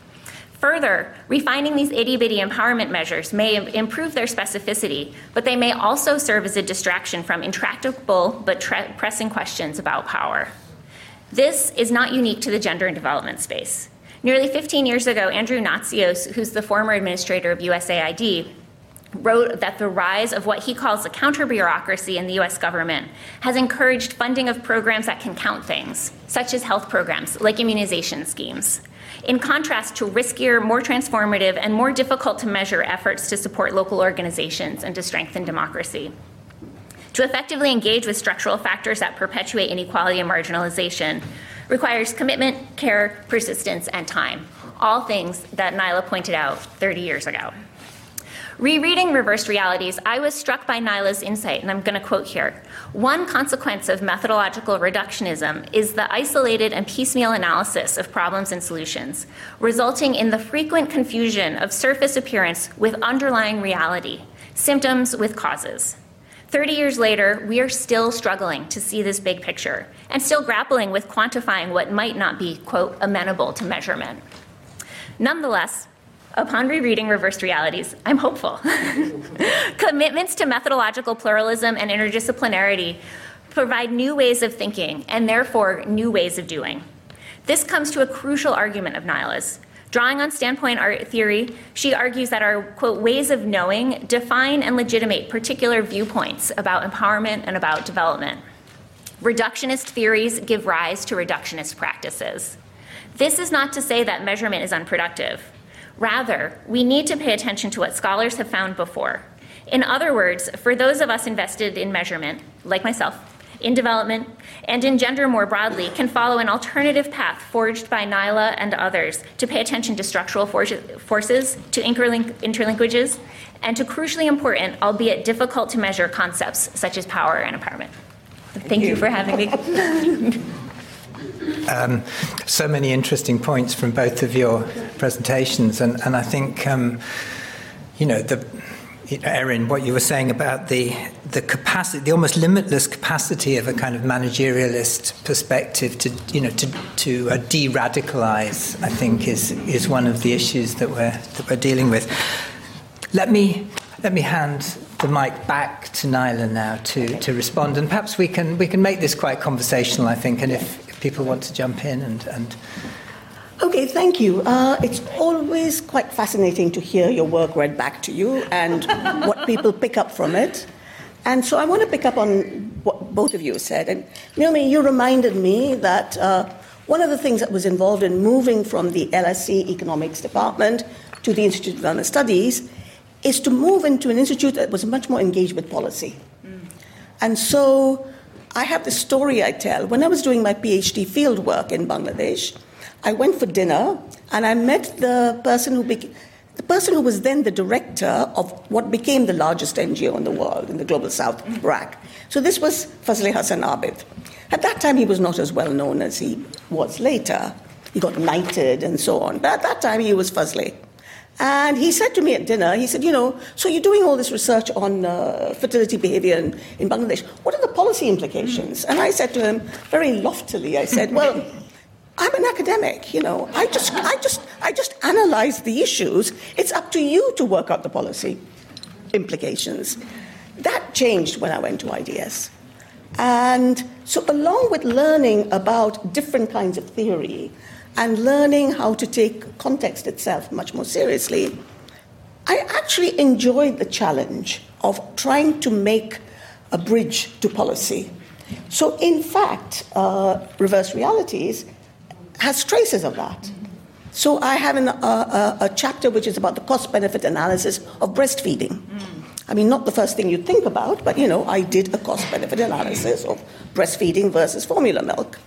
Further, refining these itty-bitty empowerment measures may improve their specificity, but they may also serve as a distraction from intractable but pressing questions about power. This is not unique to the gender and development space. Nearly 15 years ago, Andrew Natsios, who's the former administrator of USAID, wrote that the rise of what he calls the counter-bureaucracy in the US government has encouraged funding of programs that can count things, such as health programs like immunization schemes, in contrast to riskier, more transformative, and more difficult to measure efforts to support local organizations and to strengthen democracy. To effectively engage with structural factors that perpetuate inequality and marginalization requires commitment, care, persistence, and time, all things that Naila pointed out 30 years ago. Rereading Reversed Realities, I was struck by Naila's insight, and I'm going to quote here. One consequence of methodological reductionism is the isolated and piecemeal analysis of problems and solutions, resulting in the frequent confusion of surface appearance with underlying reality, symptoms with causes. 30 years later, we are still struggling to see this big picture and still grappling with quantifying what might not be, quote, amenable to measurement. Nonetheless, upon rereading Reversed Realities, I'm hopeful. Commitments to methodological pluralism and interdisciplinarity provide new ways of thinking and therefore new ways of doing. This comes to a crucial argument of Naila's. Drawing on standpoint art theory, she argues that our, quote, ways of knowing define and legitimate particular viewpoints about empowerment and about development. Reductionist theories give rise to reductionist practices. This is not to say that measurement is unproductive. Rather, we need to pay attention to what scholars have found before. In other words, for those of us invested in measurement, like myself, in development, and in gender more broadly, can follow an alternative path forged by Naila and others to pay attention to structural forces, to interlinkages, and to crucially important, albeit difficult to measure, concepts such as power and empowerment. Thank you for having me. So many interesting points from both of your presentations, and I think, Erin, what you were saying about the capacity, the almost limitless capacity of a kind of managerialist perspective to de-radicalize, I think, is one of the issues that we're dealing with. Let me hand the mic back to Naila now to respond, and perhaps we can make this quite conversational, I think, and if people want to jump in and Okay, thank you. It's always quite fascinating to hear your work read back to you and what people pick up from it. And so I want to pick up on what both of you said. And Naomi, you reminded me that one of the things that was involved in moving from the LSE Economics Department to the Institute of Development Studies is to move into an institute that was much more engaged with policy. And so I have this story I tell. When I was doing my PhD field work in Bangladesh, I went for dinner and I met the person who was then the director of what became the largest NGO in the world, in the Global South, BRAC. So this was Fazle Hassan Abid. At that time, he was not as well known as he was later. He got knighted and so on. But at that time, he was Fazle. And he said to me at dinner, he said, so you're doing all this research on fertility behavior in Bangladesh. What are the policy implications? And I said to him, very loftily, I said, well, I'm an academic, I just analyze the issues. It's up to you to work out the policy implications. That changed when I went to IDS. And so along with learning about different kinds of theory and learning how to take context itself much more seriously, I actually enjoyed the challenge of trying to make a bridge to policy. So in fact, Reversed Realities has traces of that. So I have a chapter which is about the cost-benefit analysis of breastfeeding. I mean, not the first thing you'd think about, but, I did a cost-benefit analysis of breastfeeding versus formula milk.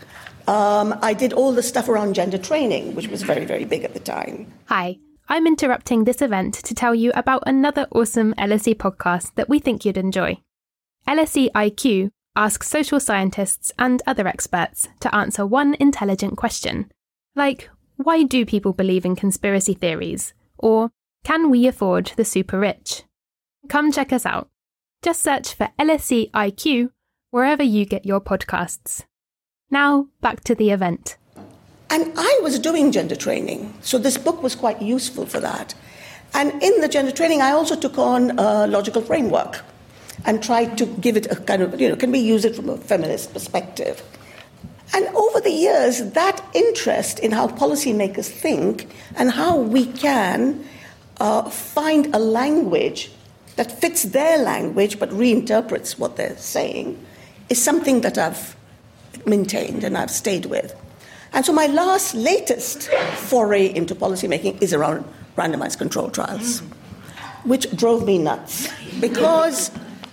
I did all the stuff around gender training, which was very, very big at the time. Hi, I'm interrupting this event to tell you about another awesome LSE podcast that we think you'd enjoy. LSE IQ asks social scientists and other experts to answer one intelligent question, like, why do people believe in conspiracy theories? Or, can we afford the super rich? Come check us out. Just search for LSE IQ wherever you get your podcasts. Now, back to the event. And I was doing gender training, so this book was quite useful for that. And in the gender training, I also took on a logical framework and tried to give it a kind of, can we use it from a feminist perspective? And over the years, that interest in how policymakers think and how we can find a language that fits their language but reinterprets what they're saying is something that I've maintained and I've stayed with. And so my latest foray into policymaking is around randomized control trials, which drove me nuts because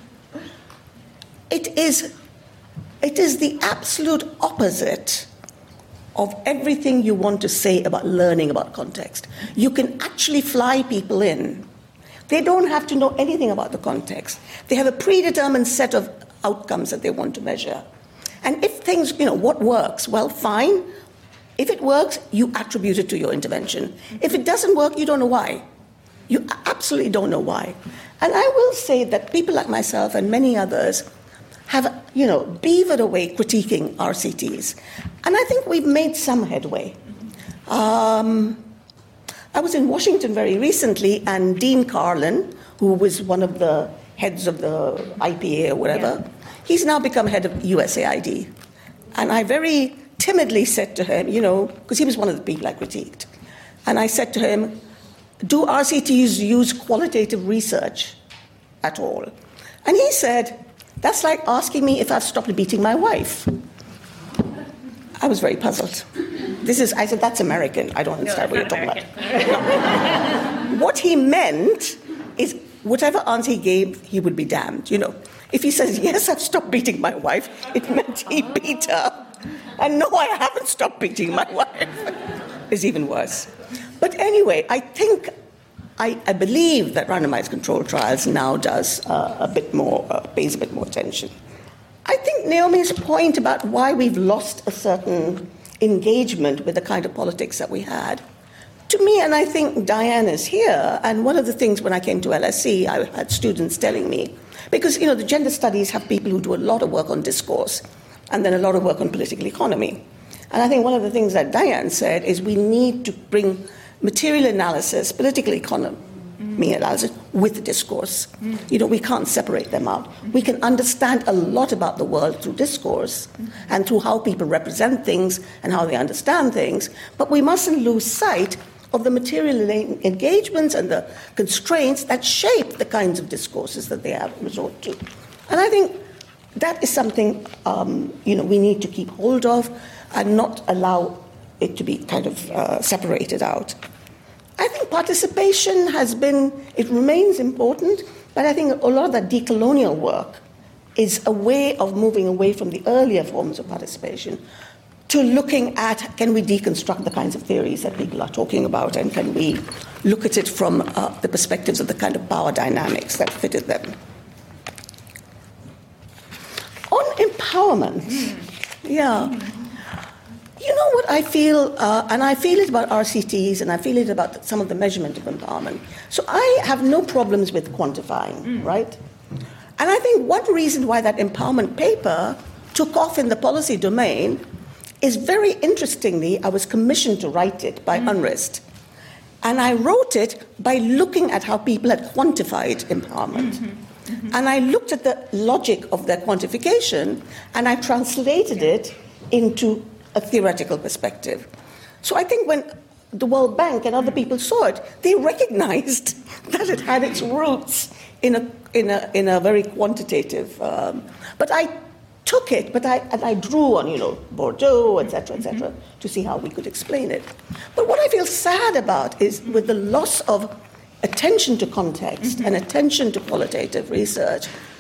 it is the absolute opposite of everything you want to say about learning about context. You can actually fly people in. They don't have to know anything about the context. They have a predetermined set of outcomes that they want to measure. And if things, what works? Well, fine. If it works, you attribute it to your intervention. If it doesn't work, you don't know why. You absolutely don't know why. And I will say that people like myself and many others have, beavered away critiquing RCTs. And I think we've made some headway. I was in Washington very recently, and Dean Carlin, who was one of the heads of the IPA or whatever, he's now become head of USAID. And I very timidly said to him, because he was one of the people I critiqued, and I said to him, do RCTs use qualitative research at all? And he said, that's like asking me if I've stopped beating my wife. I was very puzzled. I said, that's American. I don't understand what you're talking about. What he meant is whatever answer he gave, he would be damned. If he says, yes, I've stopped beating my wife, it meant he beat her. And no, I haven't stopped beating my wife. It's even worse. But anyway, I think, I believe that randomized control trials now does pays a bit more attention. I think Naomi's point about why we've lost a certain engagement with the kind of politics that we had, to me, and I think Diane is here, and one of the things when I came to LSE, I had students telling me, because, the gender studies have people who do a lot of work on discourse, and then a lot of work on political economy. And I think one of the things that Diane said is we need to bring material analysis, political economy analysis, with discourse. We can't separate them out. We can understand a lot about the world through discourse and through how people represent things and how they understand things, but we mustn't lose sight of the material engagements and the constraints that shape the kinds of discourses that they have resort to. And I think that is something, we need to keep hold of and not allow it to be kind of separated out. I think participation it remains important, but I think a lot of that decolonial work is a way of moving away from the earlier forms of participation to looking at, can we deconstruct the kinds of theories that people are talking about, and can we look at it from the perspectives of the kind of power dynamics that fitted them. On empowerment, You know what I feel, and I feel it about RCTs, and I feel it about some of the measurement of empowerment. So I have no problems with quantifying, right? And I think one reason why that empowerment paper took off in the policy domain is, very interestingly, I was commissioned to write it by UNRISD. And I wrote it by looking at how people had quantified empowerment. And I looked at the logic of their quantification, and I translated it into a theoretical perspective. So I think when the World Bank and other people saw it, they recognized that it had its roots in a very quantitative. But I took it, and I drew on, Bordeaux, et cetera, to see how we could explain it. But what I feel sad about is, with the loss of attention to context and attention to qualitative research,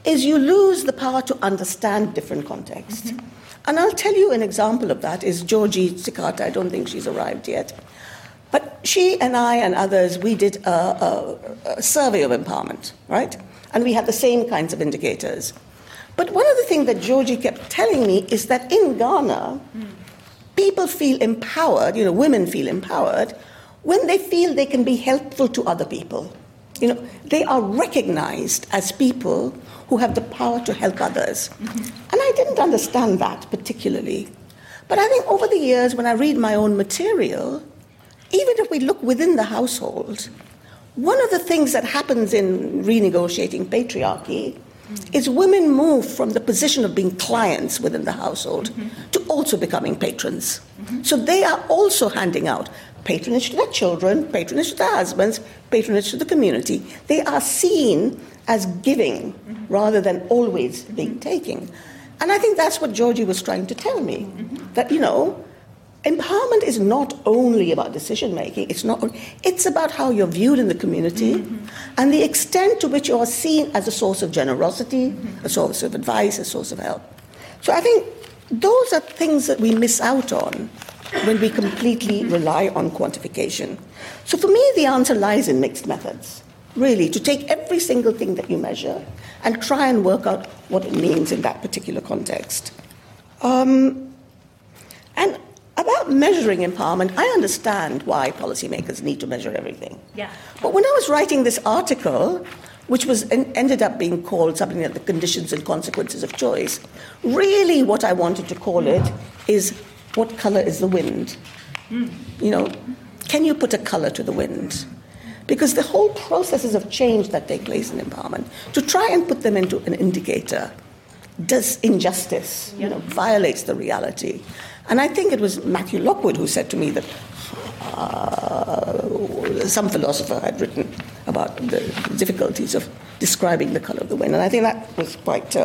is you lose the power to understand different contexts. Mm-hmm. And I'll tell you an example of that is Georgie Sikata. I don't think she's arrived yet. But she and I and others, we did a survey of empowerment, right? And we had the same kinds of indicators. But one of the things that Georgie kept telling me is that in Ghana, people feel empowered, women feel empowered, when they feel they can be helpful to other people. They are recognized as people who have the power to help others. Mm-hmm. And I didn't understand that particularly. But I think over the years, when I read my own material, even if we look within the household, one of the things that happens in renegotiating patriarchy is women move from the position of being clients within the household to also becoming patrons. So they are also handing out patronage to their children, patronage to their husbands, patronage to the community. They are seen as giving rather than always being taking. And I think that's what Georgie was trying to tell me, that, empowerment is not only about decision-making. It's about how you're viewed in the community and the extent to which you are seen as a source of generosity, a source of advice, a source of help. So I think those are things that we miss out on when we completely rely on quantification. So for me, the answer lies in mixed methods, really, to take every single thing that you measure and try and work out what it means in that particular context. And about measuring empowerment, I understand why policymakers need to measure everything. Yeah. But when I was writing this article, which ended up being called something like the conditions and consequences of choice, really what I wanted to call it is, what color is the wind? Can you put a color to the wind? Because the whole processes of change that take place in empowerment, to try and put them into an indicator, does injustice, violates the reality. And I think it was Matthew Lockwood who said to me that some philosopher had written about the difficulties of describing the color of the wind. And I think that was quite...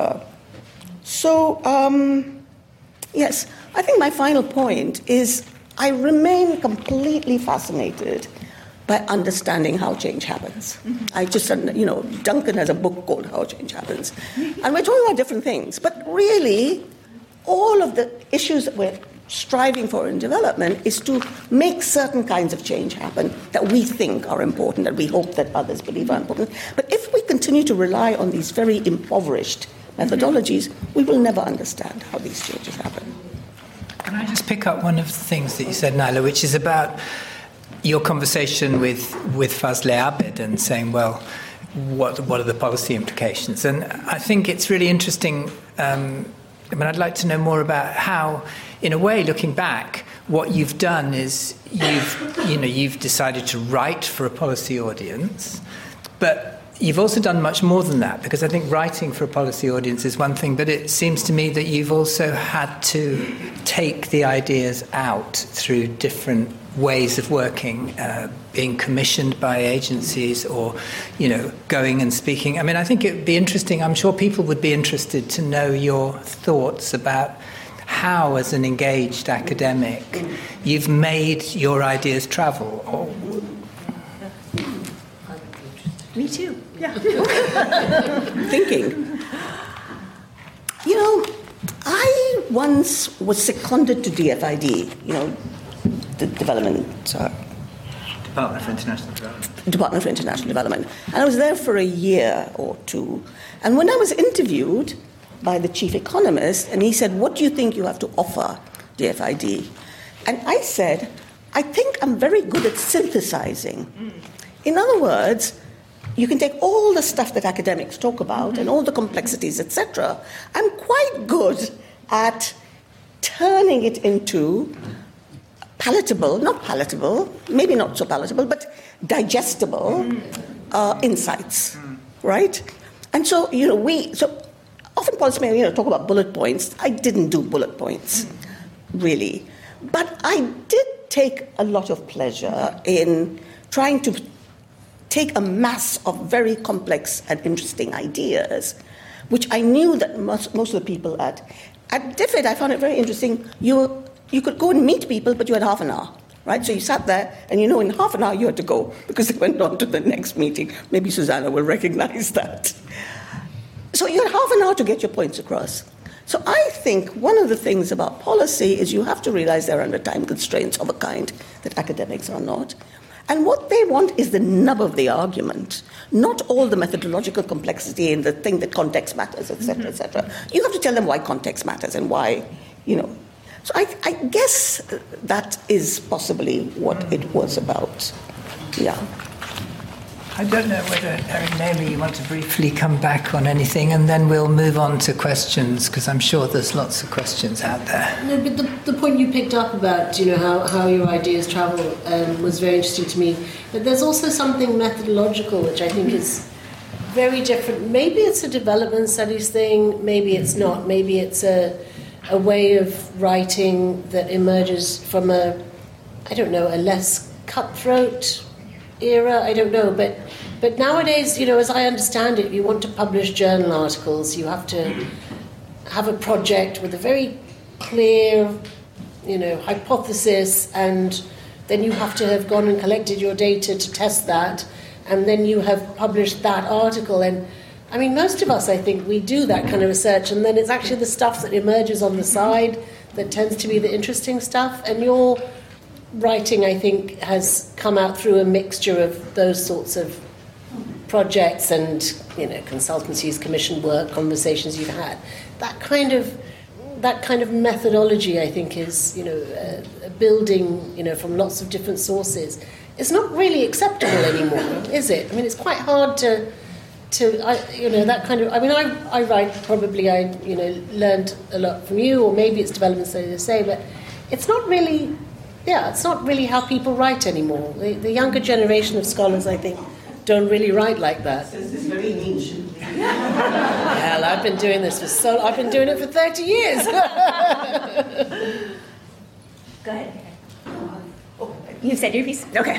Yes, I think my final point is I remain completely fascinated by understanding how change happens. I just, Duncan has a book called How Change Happens. And we're talking about different things. But really, all of the issues that we're striving for in development is to make certain kinds of change happen that we think are important, that we hope that others believe are important. But if we continue to rely on these very impoverished methodologies, we will never understand how these changes happen. Can I just pick up one of the things that you said, Naila, which is about your conversation with Fazle Abed and saying, well, what are the policy implications? And I think it's really interesting. I'd like to know more about how, in a way, looking back, what you've done is you've decided to write for a policy audience, but you've also done much more than that, because I think writing for a policy audience is one thing, but it seems to me that you've also had to take the ideas out through different ways of working, being commissioned by agencies or, going and speaking. I mean, I think it would be interesting, I'm sure people would be interested to know your thoughts about how, as an engaged academic, you've made your ideas travel. Me too. Yeah. Thinking. I once was seconded to DFID, the Department for International Development. And I was there for a year or two. And when I was interviewed by the chief economist, and he said, what do you think you have to offer DFID? And I said, I think I'm very good at synthesizing. In other words, you can take all the stuff that academics talk about and all the complexities, etc. I'm quite good at turning it into not palatable, maybe not so palatable, but digestible insights, right? And so, so often policymakers, talk about bullet points. I didn't do bullet points, really. But I did take a lot of pleasure in trying to take a mass of very complex and interesting ideas, which I knew that most of the people at DFID, I found it very interesting. You could go and meet people, but you had half an hour, right? So you sat there, and in half an hour you had to go because they went on to the next meeting. Maybe Susanna will recognize that. So you had half an hour to get your points across. So I think one of the things about policy is you have to realize they're under time constraints of a kind that academics are not. And what they want is the nub of the argument, not all the methodological complexity and the thing that context matters, etc., etc. You have to tell them why context matters and why, So I guess that is possibly what it was about. Yeah. I don't know whether, Erin, maybe you want to briefly come back on anything, and then we'll move on to questions, because I'm sure there's lots of questions out there. No, but the point you picked up about, how your ideas travel was very interesting to me. But there's also something methodological, which I think is very different. Maybe it's a development studies thing, maybe it's not. Maybe it's a way of writing that emerges from a less cutthroat era, I don't know, but nowadays, as I understand it, you want to publish journal articles, you have to have a project with a very clear, hypothesis, and then you have to have gone and collected your data to test that, and then you have published that article. And I mean, most of us, I think, we do that kind of research, and then it's actually the stuff that emerges on the side that tends to be the interesting stuff, and your writing, I think, has come out through a mixture of those sorts of projects and, consultancies, commission work, conversations you've had. That kind of methodology, I think, is, building, from lots of different sources. It's not really acceptable anymore, is it? I mean, it's quite hard to that kind of. I mean, I write. Probably, I learned a lot from you, or maybe it's development studies to say, but it's not really. Yeah, it's not really how people write anymore. The younger generation of scholars, I think, don't really write like that. This is very niche. Hell, I've been doing this I've been doing it for 30 years. Go ahead. You said your piece? Okay.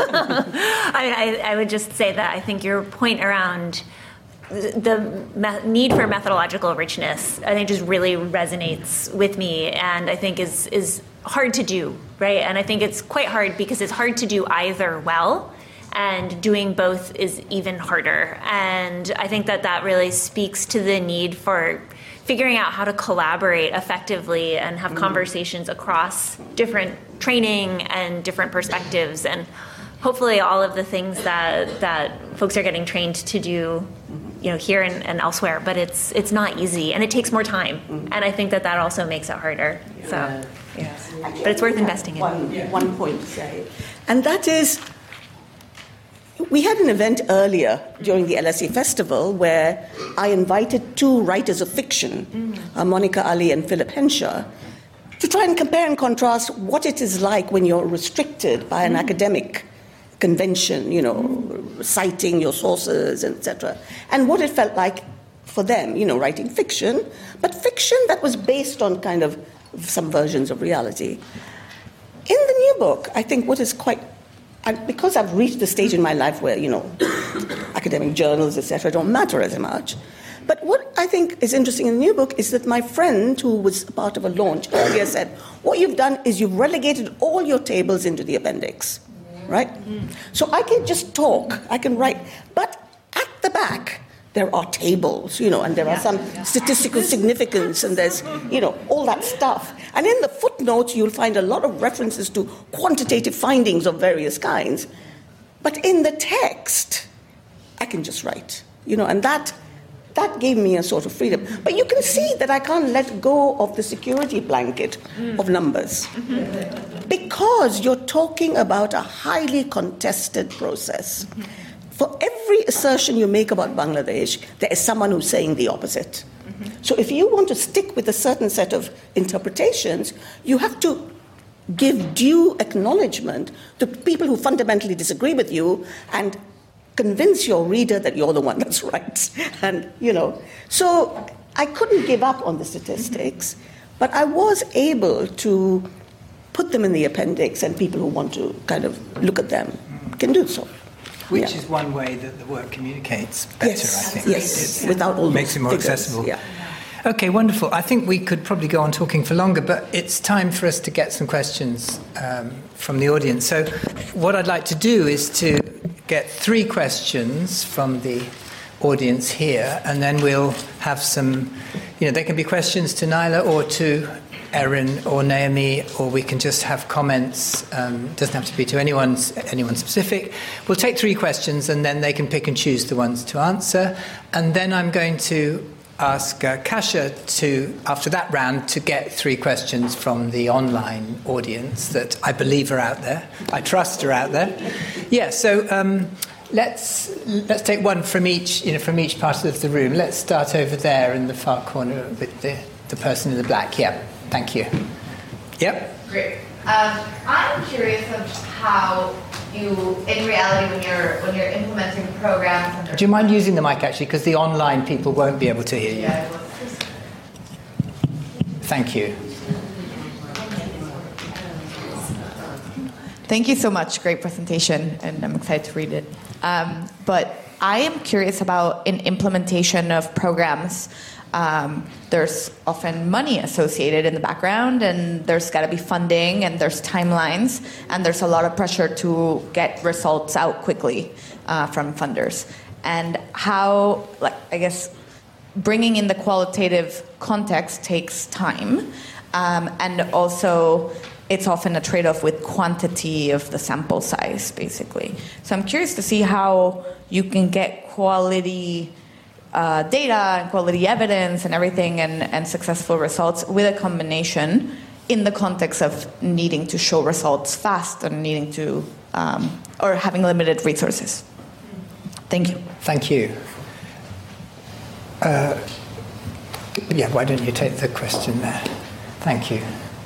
I would just say that I think your point around the need for methodological richness, I think, just really resonates with me, and I think is hard to do, right? And I think it's quite hard because it's hard to do either well, and doing both is even harder. And I think that really speaks to the need for figuring out how to collaborate effectively and have conversations across different training and different perspectives, and hopefully all of the things that folks are getting trained to do, here and elsewhere. But it's not easy, and it takes more time. And I think that also makes it harder. So, yeah. But it's worth investing in. One point to say, and that is, we had an event earlier during the LSE Festival where I invited two writers of fiction, Monica Ali and Philip Henshaw, to try and compare and contrast what it is like when you're restricted by an academic convention, citing your sources, etc., and what it felt like for them, writing fiction, but fiction that was based on kind of some versions of reality. In the new book, I think what is quite, and because I've reached the stage in my life where, academic journals, etc., don't matter as much, but what I think is interesting in the new book is that my friend, who was part of a launch earlier, said, what you've done is you've relegated all your tables into the appendix, right? So I can just talk, I can write, but at the back, there are tables, and there are some statistical significance, and there's, all that stuff. And in the footnotes, you'll find a lot of references to quantitative findings of various kinds. But in the text, I can just write, and that gave me a sort of freedom. But you can see that I can't let go of the security blanket of numbers, because you're talking about a highly contested process. For every assertion you make about Bangladesh, there is someone who's saying the opposite. So if you want to stick with a certain set of interpretations, you have to give due acknowledgement to people who fundamentally disagree with you and convince your reader that you're the one that's right. And, so I couldn't give up on the statistics, but I was able to put them in the appendix, and people who want to kind of look at them can do so. Which is one way that the work communicates better, I think. Yes, without all makes it more figures. accessible. Yeah. Okay, wonderful. I think we could probably go on talking for longer, but it's time for us to get some questions from the audience. So what I'd like to do is to get 3 questions from the audience here, and then we'll have some, there can be questions to Naila or to Erin or Naomi, or we can just have comments. Doesn't have to be to anyone specific. We'll take 3 questions, and then they can pick and choose the ones to answer. And then I'm going to ask Kasia to, after that round, to get 3 questions from the online audience that I believe are out there. I trust are out there. Yeah. So let's take one from each part of the room. Let's start over there in the far corner with the person in the black. Yeah. Thank you. Yep. Great. I'm curious of how you, in reality, when you're implementing programs. Do you mind using the mic actually, because the online people won't be able to hear you? Yeah. Thank you. Thank you so much. Great presentation, and I'm excited to read it. But I am curious about in implementation of programs. There's often money associated in the background, and there's got to be funding, and there's timelines, and there's a lot of pressure to get results out quickly from funders. And how, I guess, bringing in the qualitative context takes time, and also it's often a trade-off with quantity of the sample size, basically. So I'm curious to see how you can get quality data and quality evidence and everything and successful results with a combination in the context of needing to show results fast and needing to or having limited resources. Thank you. Thank you. Why don't you take the question there? Thank you.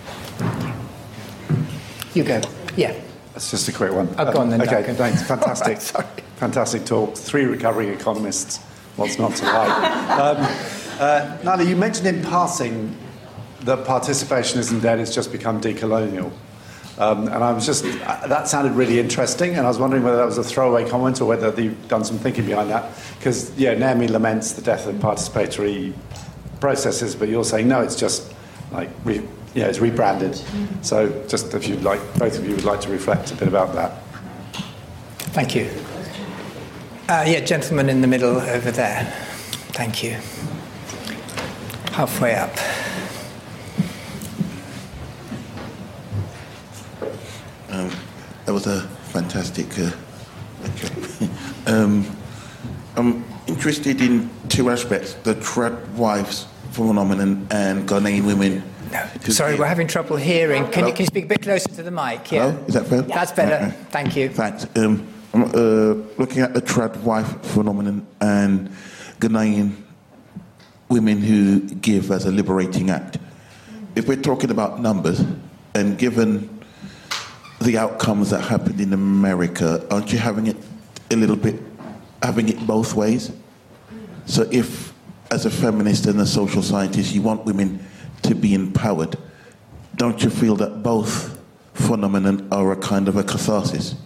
You go. Yeah. That's just a quick one. I've gone then. Okay, Duncan. thanks. Fantastic. Right, sorry. Fantastic talk. 3 recovering economists. What's not to like? Naila, you mentioned in passing that participation isn't dead, it's just become decolonial. And I was just, that sounded really interesting, and I was wondering whether that was a throwaway comment or whether you've done some thinking behind that. Because, Naomi laments the death of participatory processes, but you're saying, no, it's just it's rebranded. So just if you'd like, both of you would like to reflect a bit about that. Thank you. Gentleman in the middle over there. Thank you. Halfway up. That was a fantastic lecture. I'm interested in 2 aspects, the tradwives phenomenon and Ghanaian women. No, sorry, we're having trouble hearing. Can you speak a bit closer to the mic? Yeah. Hello? Is that fair? That's better. Thank you. Thanks. Looking at the tradwife phenomenon and Ghanaian women who give as a liberating act. If we're talking about numbers, and given the outcomes that happened in America, aren't you having it both ways? So if, as a feminist and a social scientist, you want women to be empowered, don't you feel that both phenomena are a kind of a catharsis?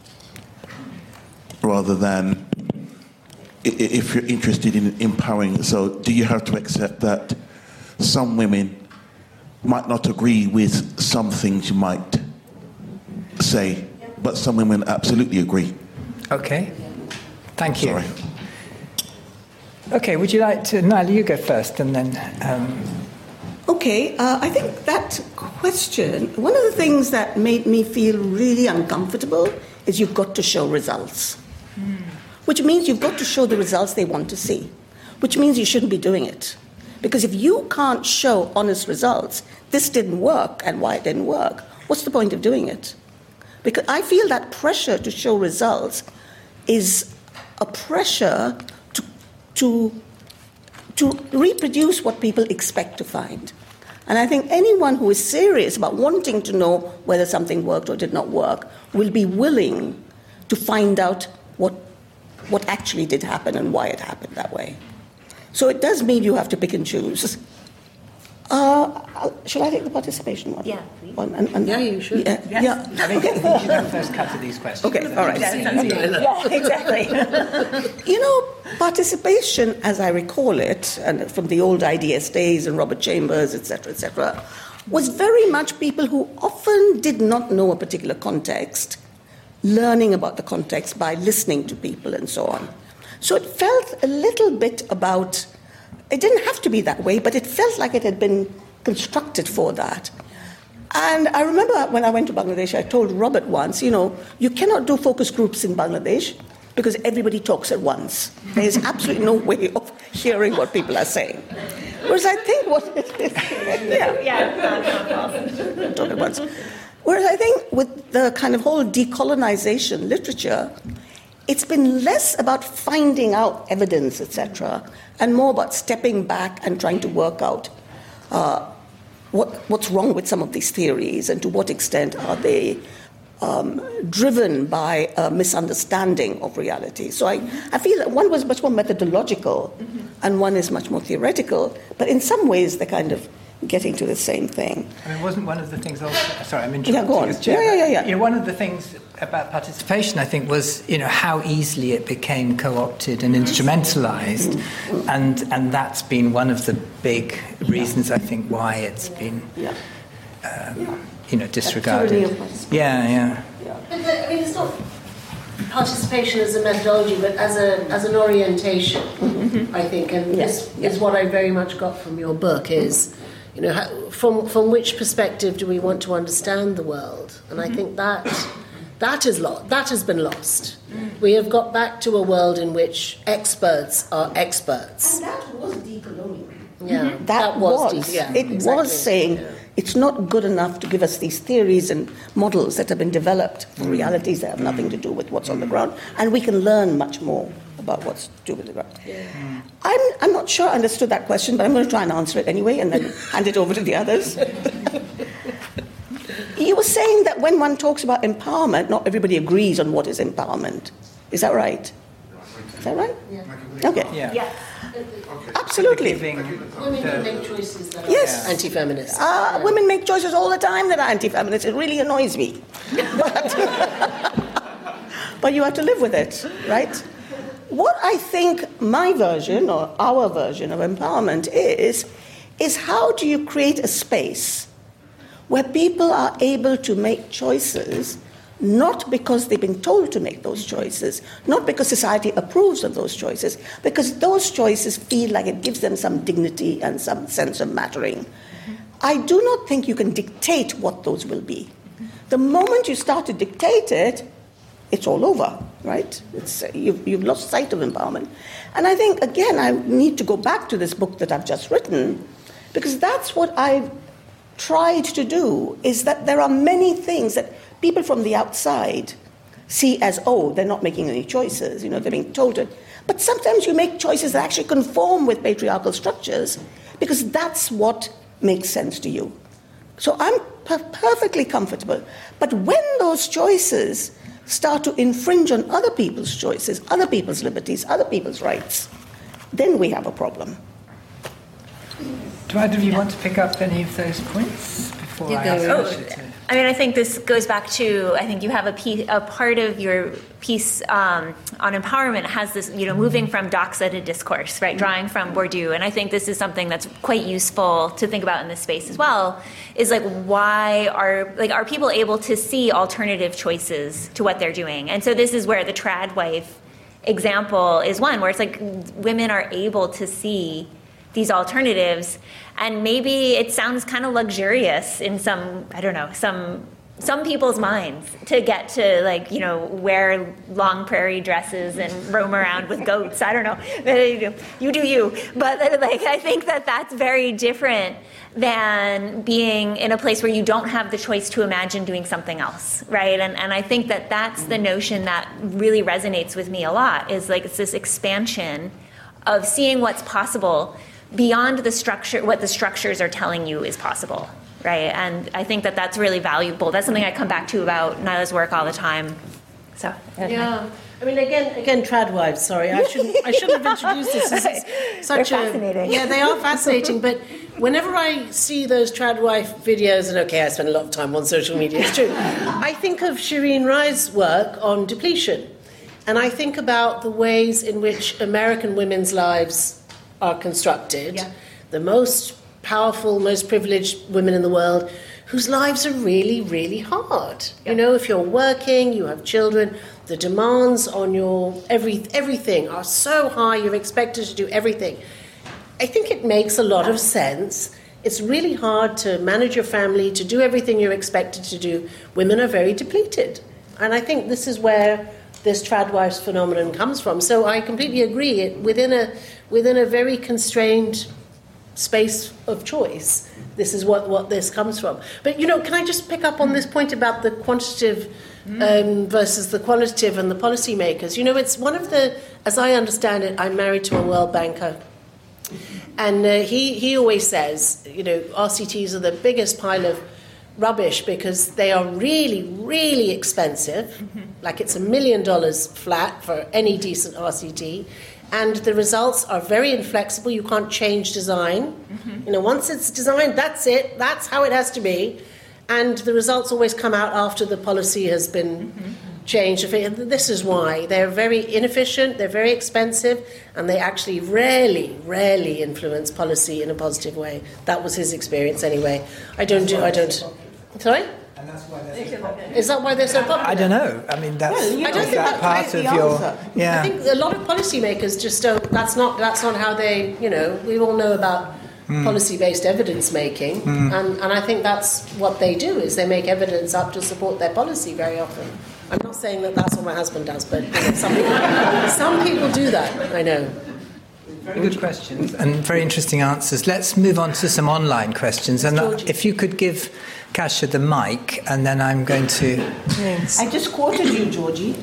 Rather than, if you're interested in empowering, so do you have to accept that some women might not agree with some things you might say, but some women absolutely agree? Okay. Thank you. Sorry. Okay, would you like to, Naila, you go first, and then... Okay, I think that question, one of the things that made me feel really uncomfortable is you've got to show results. Which means you've got to show the results they want to see. Which means you shouldn't be doing it. Because if you can't show honest results, this didn't work and why it didn't work, what's the point of doing it? Because I feel that pressure to show results is a pressure to reproduce what people expect to find. And I think anyone who is serious about wanting to know whether something worked or did not work will be willing to find out what actually did happen and why it happened that way. So it does mean you have to pick and choose. Shall I take the participation one? Yeah, please. Yeah, you should. Yeah. I think you should have first cut to these questions. Okay, all right. Yeah, exactly. Participation, as I recall it, and from the old IDS days and Robert Chambers, etc., was very much people who often did not know a particular context, learning about the context by listening to people and so on. So it felt a little bit about, it didn't have to be that way, but it felt like it had been constructed for that. And I remember when I went to Bangladesh, I told Robert once, you cannot do focus groups in Bangladesh because everybody talks at once. There is absolutely no way of hearing what people are saying. Whereas I think what it is... talk at once. Whereas I think with the kind of whole decolonization literature, it's been less about finding out evidence, etc., and more about stepping back and trying to work out what's wrong with some of these theories and to what extent are they driven by a misunderstanding of reality. So I feel that one was much more methodological and one is much more theoretical, but in some ways they're kind of getting to the same thing. I mean, wasn't one of the things also... Sorry, I'm interrupting. Yeah, go on. Yeah. One of the things about participation, I think, was, how easily it became co-opted and instrumentalized. And that's been one of the big reasons, I think, why it's been, disregarded. Yeah. But it's not participation as a methodology, but as an orientation, I think. And this is what I very much got from your book is... from which perspective do we want to understand the world? And I think that has been lost. We have got back to a world in which experts are experts. And that was decolonial. Yeah, that was saying it's not good enough to give us these theories and models that have been developed for realities that have nothing to do with what's on the ground, and we can learn much more about what's to do with the ground. Yeah. I'm not sure I understood that question, but I'm going to try and answer it anyway and then hand it over to the others. You were saying that when one talks about empowerment, not everybody agrees on what is empowerment. Is that right? Is that right? Yeah. Okay. Yeah. Absolutely. Women can make choices that are anti-feminist. Women make choices all the time that are anti-feminist. It really annoys me. But you have to live with it, right? What I think my version or our version of empowerment is how do you create a space where people are able to make choices not because they've been told to make those choices, not because society approves of those choices, because those choices feel like it gives them some dignity and some sense of mattering. I do not think you can dictate what those will be. The moment you start to dictate it, it's all over, right? You've lost sight of empowerment. And I think, again, I need to go back to this book that I've just written, because that's what I've tried to do, is that there are many things that people from the outside see as, they're not making any choices, they're being told to. But sometimes you make choices that actually conform with patriarchal structures because that's what makes sense to you. So I'm perfectly comfortable. But when those choices start to infringe on other people's choices, other people's liberties, other people's rights, then we have a problem. Do either of you want to pick up any of those points before I ask Alicia to... I think this goes back to, I think you have a part of your piece on empowerment has this, moving from doxa to discourse, right, drawing from Bourdieu. And I think this is something that's quite useful to think about in this space as well, is why are people able to see alternative choices to what they're doing? And so this is where the trad wife example is one, where it's women are able to see these alternatives, and maybe it sounds kind of luxurious in some people's minds to get to wear long prairie dresses and roam around with goats. I don't know, you do you. But I think that's very different than being in a place where you don't have the choice to imagine doing something else, right? And I think that's the notion that really resonates with me a lot, is it's this expansion of seeing what's possible beyond the structure, what the structures are telling you is possible, right? And I think that's really valuable. That's something I come back to about Nyla's work all the time. So yeah, again, trad wives. Sorry, I shouldn't have introduced this. This is such fascinating. Yeah, they are fascinating. But whenever I see those trad wife videos, and I spend a lot of time on social media. It's true. I think of Shireen Rai's work on depletion, and I think about the ways in which American women's lives are constructed. Yeah. The most powerful, most privileged women in the world whose lives are really, really hard. You know, if you're working, you have children, the demands on your everything are so high, you're expected to do everything. I think it makes a lot of sense. It's really hard to manage your family, to do everything you're expected to do. Women are very depleted. And I think this is where this tradwives phenomenon comes from. So I completely agree. Within a very constrained space of choice, this is what this comes from. But, you know, can I just pick up on this point about the quantitative versus the qualitative and the policymakers? You know, it's one of the, as I understand it, I'm married to a world banker. And he always says, you know, RCTs are the biggest pile of rubbish because they are really, really expensive. Mm-hmm. Like it's $1 million flat for any decent RCT. And the results are very inflexible. You can't change design. Mm-hmm. You know, once it's designed, that's it. That's how it has to be. And the results always come out after the policy has been changed. This is why. They're very inefficient, they're very expensive, and they actually rarely influence policy in a positive way. That was his experience anyway. Sorry? And that's why they're so popular. Is that why they're so popular? I don't know. I mean, that's, I don't think that part of your... Yeah. I think a lot of policymakers just don't... That's not how they... You know, we all know about policy-based evidence making, and I think that's what they do, is they make evidence up to support their policy very often. I'm not saying that that's what my husband does, but you know, some people do that, I know. Very good questions and very interesting answers. Let's move on to some online questions. And if you could give Kasia the mic, and then I'm going to... Thanks. I just quoted you, Georgie.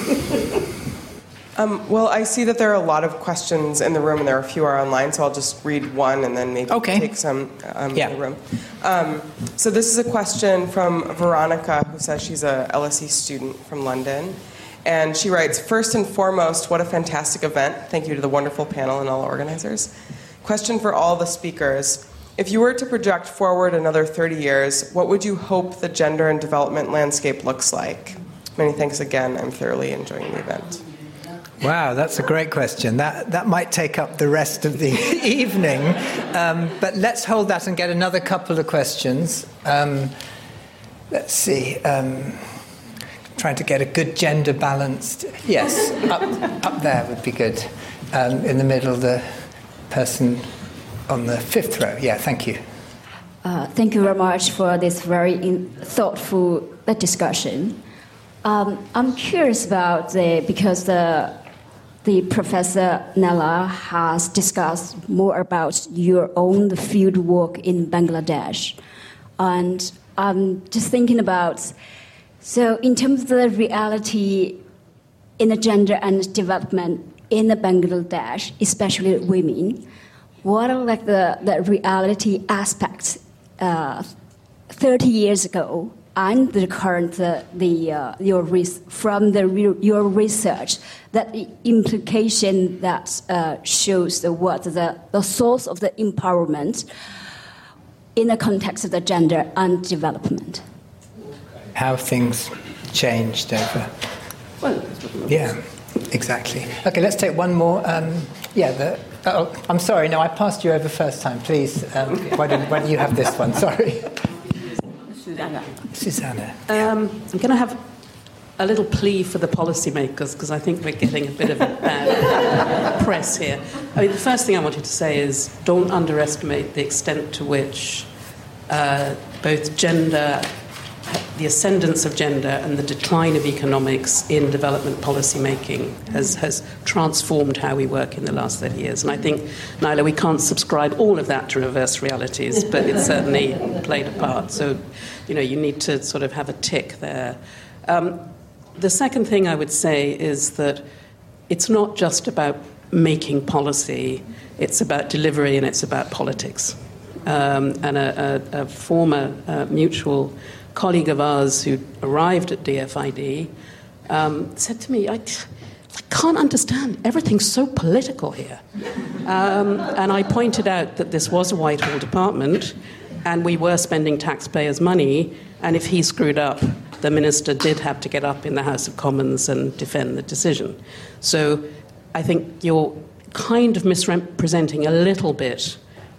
Well, I see that there are a lot of questions in the room, and there are a few are online, so I'll just read one and then maybe take some in the room. So this is a question from Veronica, who says she's a LSE student from London. And she writes, first and foremost, what a fantastic event. Thank you to the wonderful panel and all organizers. Question for all the speakers. If you were to project forward another 30 years, what would you hope the gender and development landscape looks like? Many thanks again. I'm thoroughly enjoying the event. Wow, that's a great question. That might take up the rest of the evening. But let's hold that and get another couple of questions. Let's see. Trying to get a good gender balanced. Yes, up there would be good. In the middle, the person on the fifth row. Yeah, thank you. Thank you very much for this very thoughtful discussion. I'm curious about because the Professor Nella has discussed more about your own field work in Bangladesh. And I'm just thinking about, so in terms of the reality in the gender and development in the Bangladesh, especially women, what are like the reality aspects 30 years ago and the current your research, that the implication that shows what the source of the empowerment in the context of the gender and development. How things changed over. Well, yeah, exactly. Okay, let's take one more. I'm sorry. No, I passed you over first time. Please, why don't you have this one? Sorry. Susanna. I'm going to have a little plea for the policymakers, because I think we're getting a bit of a bad press here. I mean, the first thing I wanted to say is don't underestimate the extent to which both gender, the ascendance of gender and the decline of economics in development policy making has transformed how we work in the last 30 years. And I think, Naila, we can't subscribe all of that to reverse realities, but it certainly played a part. So, you know, you need to sort of have a tick there. The second thing I would say is that it's not just about making policy, it's about delivery and it's about politics. And a former mutual colleague of ours who arrived at DFID said to me, I can't understand, everything's so political here. And I pointed out that this was a Whitehall department and we were spending taxpayers' money, and if he screwed up, the minister did have to get up in the House of Commons and defend the decision. So I think you're kind of misrepresenting a little bit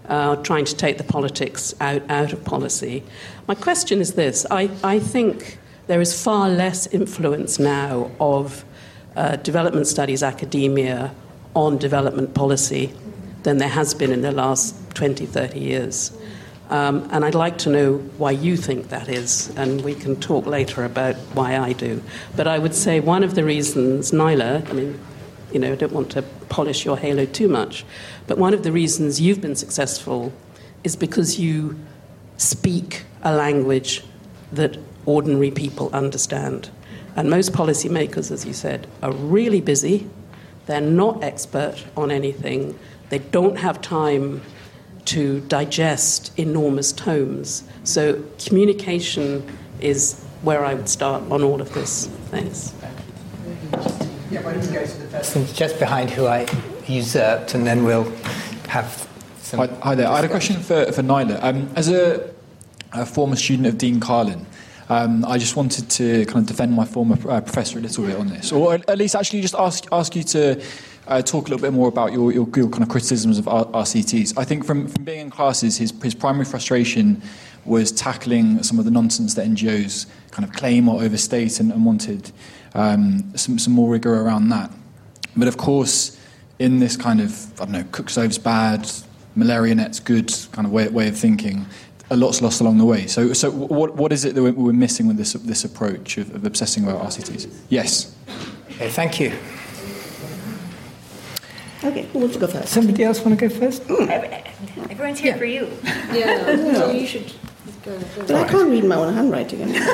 trying to take the politics out of policy. My question is this. I think there is far less influence now of development studies academia on development policy than there has been in the last 20, 30 years. And I'd like to know why you think that is, and we can talk later about why I do. But I would say one of the reasons, Naila, I don't want to polish your halo too much, but one of the reasons you've been successful is because you speak a language that ordinary people understand. And most policymakers, as you said, are really busy. They're not expert on anything. They don't have time to digest enormous tomes. So communication is where I would start on all of this. Thanks. Yeah, why don't we go to the person just behind who I usurped, and then we'll have some... Hi there. I had a question for Naila. As a former student of Dean Carlin, I just wanted to kind of defend my former professor a little bit on this, or at least actually just ask you to talk a little bit more about your kind of criticisms of RCTs. I think from being in classes, his primary frustration was tackling some of the nonsense that NGOs kind of claim or overstate, and wanted some more rigour around that. But of course, in this kind of, cook stove's bad, malaria net's good kind of way of thinking, a lot's lost along the way. So what is it that we're missing with this approach of obsessing about RCTs? Yes. Okay, thank you. Okay, who wants to go first? Somebody else want to go first? Everyone's here for you. Yeah, you should go. But I can't read my own handwriting anymore.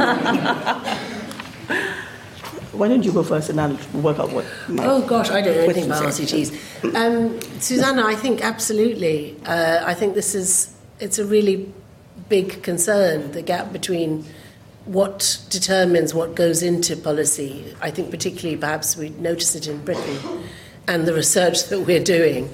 Why don't you go first and I'll work out what... Oh, gosh, I don't know anything about RCTs. Susanna, I think absolutely. I think it's a really big concern, the gap between what determines what goes into policy. I think particularly perhaps we notice it in Britain, and the research that we're doing.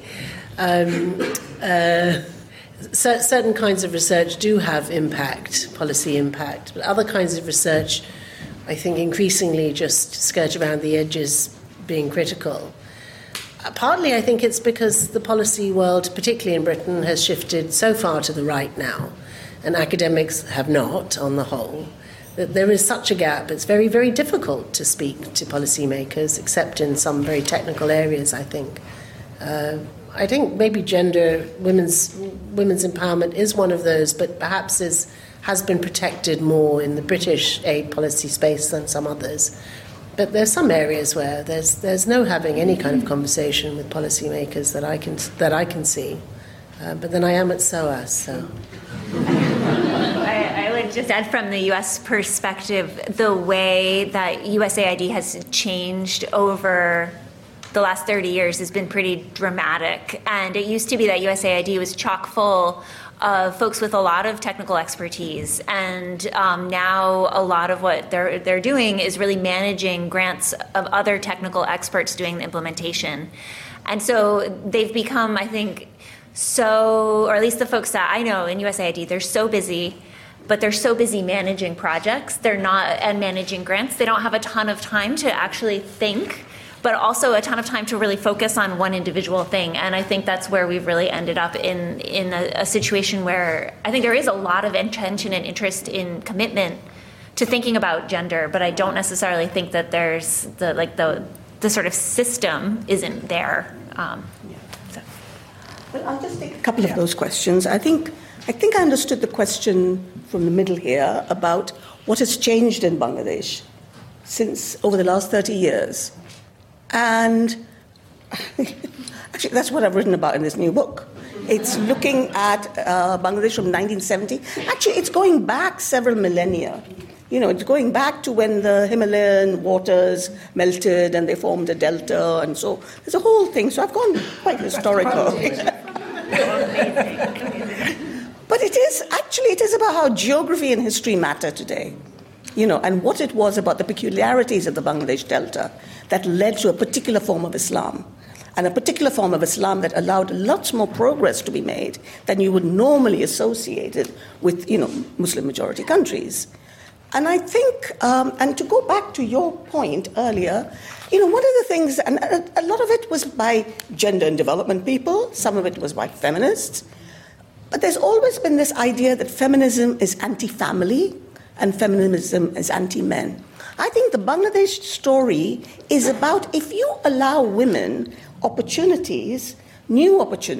Certain kinds of research do have policy impact, but other kinds of research, I think, increasingly just skirt around the edges, being critical. Partly, I think it's because the policy world, particularly in Britain, has shifted so far to the right now, and academics have not, on the whole, that there is such a gap. It's very, very difficult to speak to policymakers, except in some very technical areas, I think. I think maybe women's empowerment is one of those, but perhaps has been protected more in the British aid policy space than some others. But there's some areas where there's no having any kind of conversation with policymakers that I can see. But then I am at SOAS, so... I would just add from the U.S. perspective, the way that USAID has changed over the last 30 years has been pretty dramatic. And it used to be that USAID was chock full of folks with a lot of technical expertise. And now a lot of what they're doing is really managing grants of other technical experts doing the implementation. And so they've become, I think, or at least the folks that I know in USAID, they're so busy, but they're so busy managing projects, and managing grants, they don't have a ton of time to actually think, but also a ton of time to really focus on one individual thing. And I think that's where we've really ended up in a situation where I think there is a lot of intention and interest in commitment to thinking about gender, but I don't necessarily think that there's the sort of system isn't there. Well, I'll just take a couple of those questions. I think I understood the question from the middle here about what has changed in Bangladesh since over the last 30 years. And actually, that's what I've written about in this new book. It's looking at Bangladesh from 1970. Actually, it's going back several millennia. It's going back to when the Himalayan waters melted and they formed a delta, and so there's a whole thing. So I've gone quite historical. But it is about how geography and history matter today, and what it was about the peculiarities of the Bangladesh Delta that led to a particular form of Islam, and a particular form of Islam that allowed lots more progress to be made than you would normally associate it with, Muslim-majority countries. And I think, and to go back to your point earlier, one of the things, and a lot of it was by gender and development people, some of it was by feminists, there's always been this idea that feminism is anti-family and feminism is anti-men. I think the Bangladesh story is about if you allow women opportunities, new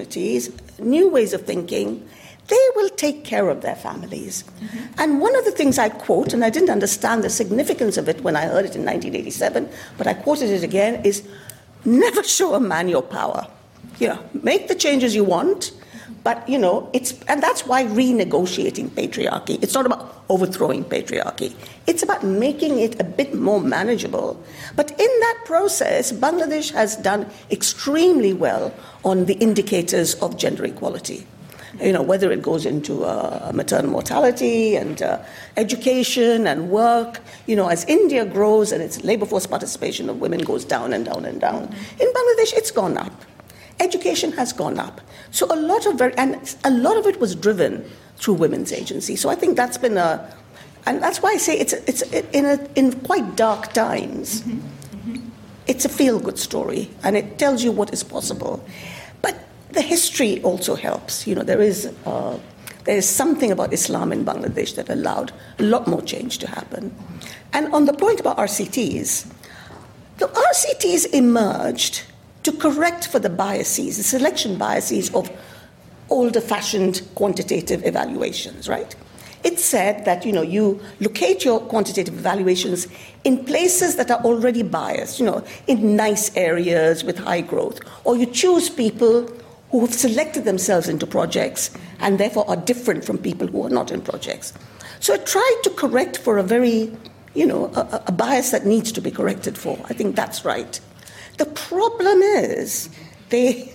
ways of thinking, they will take care of their families. And one of the things I quote, and I didn't understand the significance of it when I heard it in 1987, but I quoted it again, is never show a man your power. Make the changes you want, but, and that's why renegotiating patriarchy. It's not about overthrowing patriarchy. It's about making it a bit more manageable. But in that process, Bangladesh has done extremely well on the indicators of gender equality. Whether it goes into maternal mortality and education and work, as India grows and its labor force participation of women goes down and down and down. In Bangladesh, it's gone up. Education has gone up. So a lot of it was driven through women's agency. So I think that's been and that's why I say it's in quite dark times. It's a feel-good story, and it tells you what is possible. But the history also helps. There is something about Islam in Bangladesh that allowed a lot more change to happen. And on the point about RCTs, the RCTs emerged to correct for the biases, the selection biases of older-fashioned quantitative evaluations, right? It said that, you locate your quantitative evaluations in places that are already biased, in nice areas with high growth, or you choose people who have selected themselves into projects and therefore are different from people who are not in projects. So it tried to correct for a very, a bias that needs to be corrected for. I think that's right. The problem is they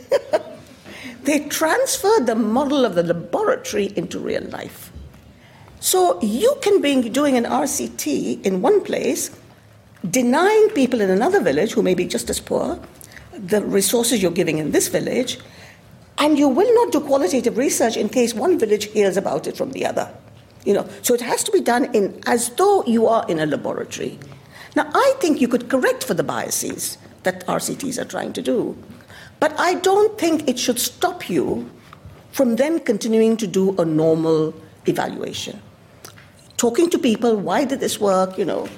transferred the model of the laboratory into real life. So you can be doing an RCT in one place, denying people in another village who may be just as poor the resources you're giving in this village, and you will not do qualitative research in case one village hears about it from the other. So it has to be done as though you are in a laboratory. Now, I think you could correct for the biases that RCTs are trying to do. But I don't think it should stop you from then continuing to do a normal evaluation. Talking to people, why did this work,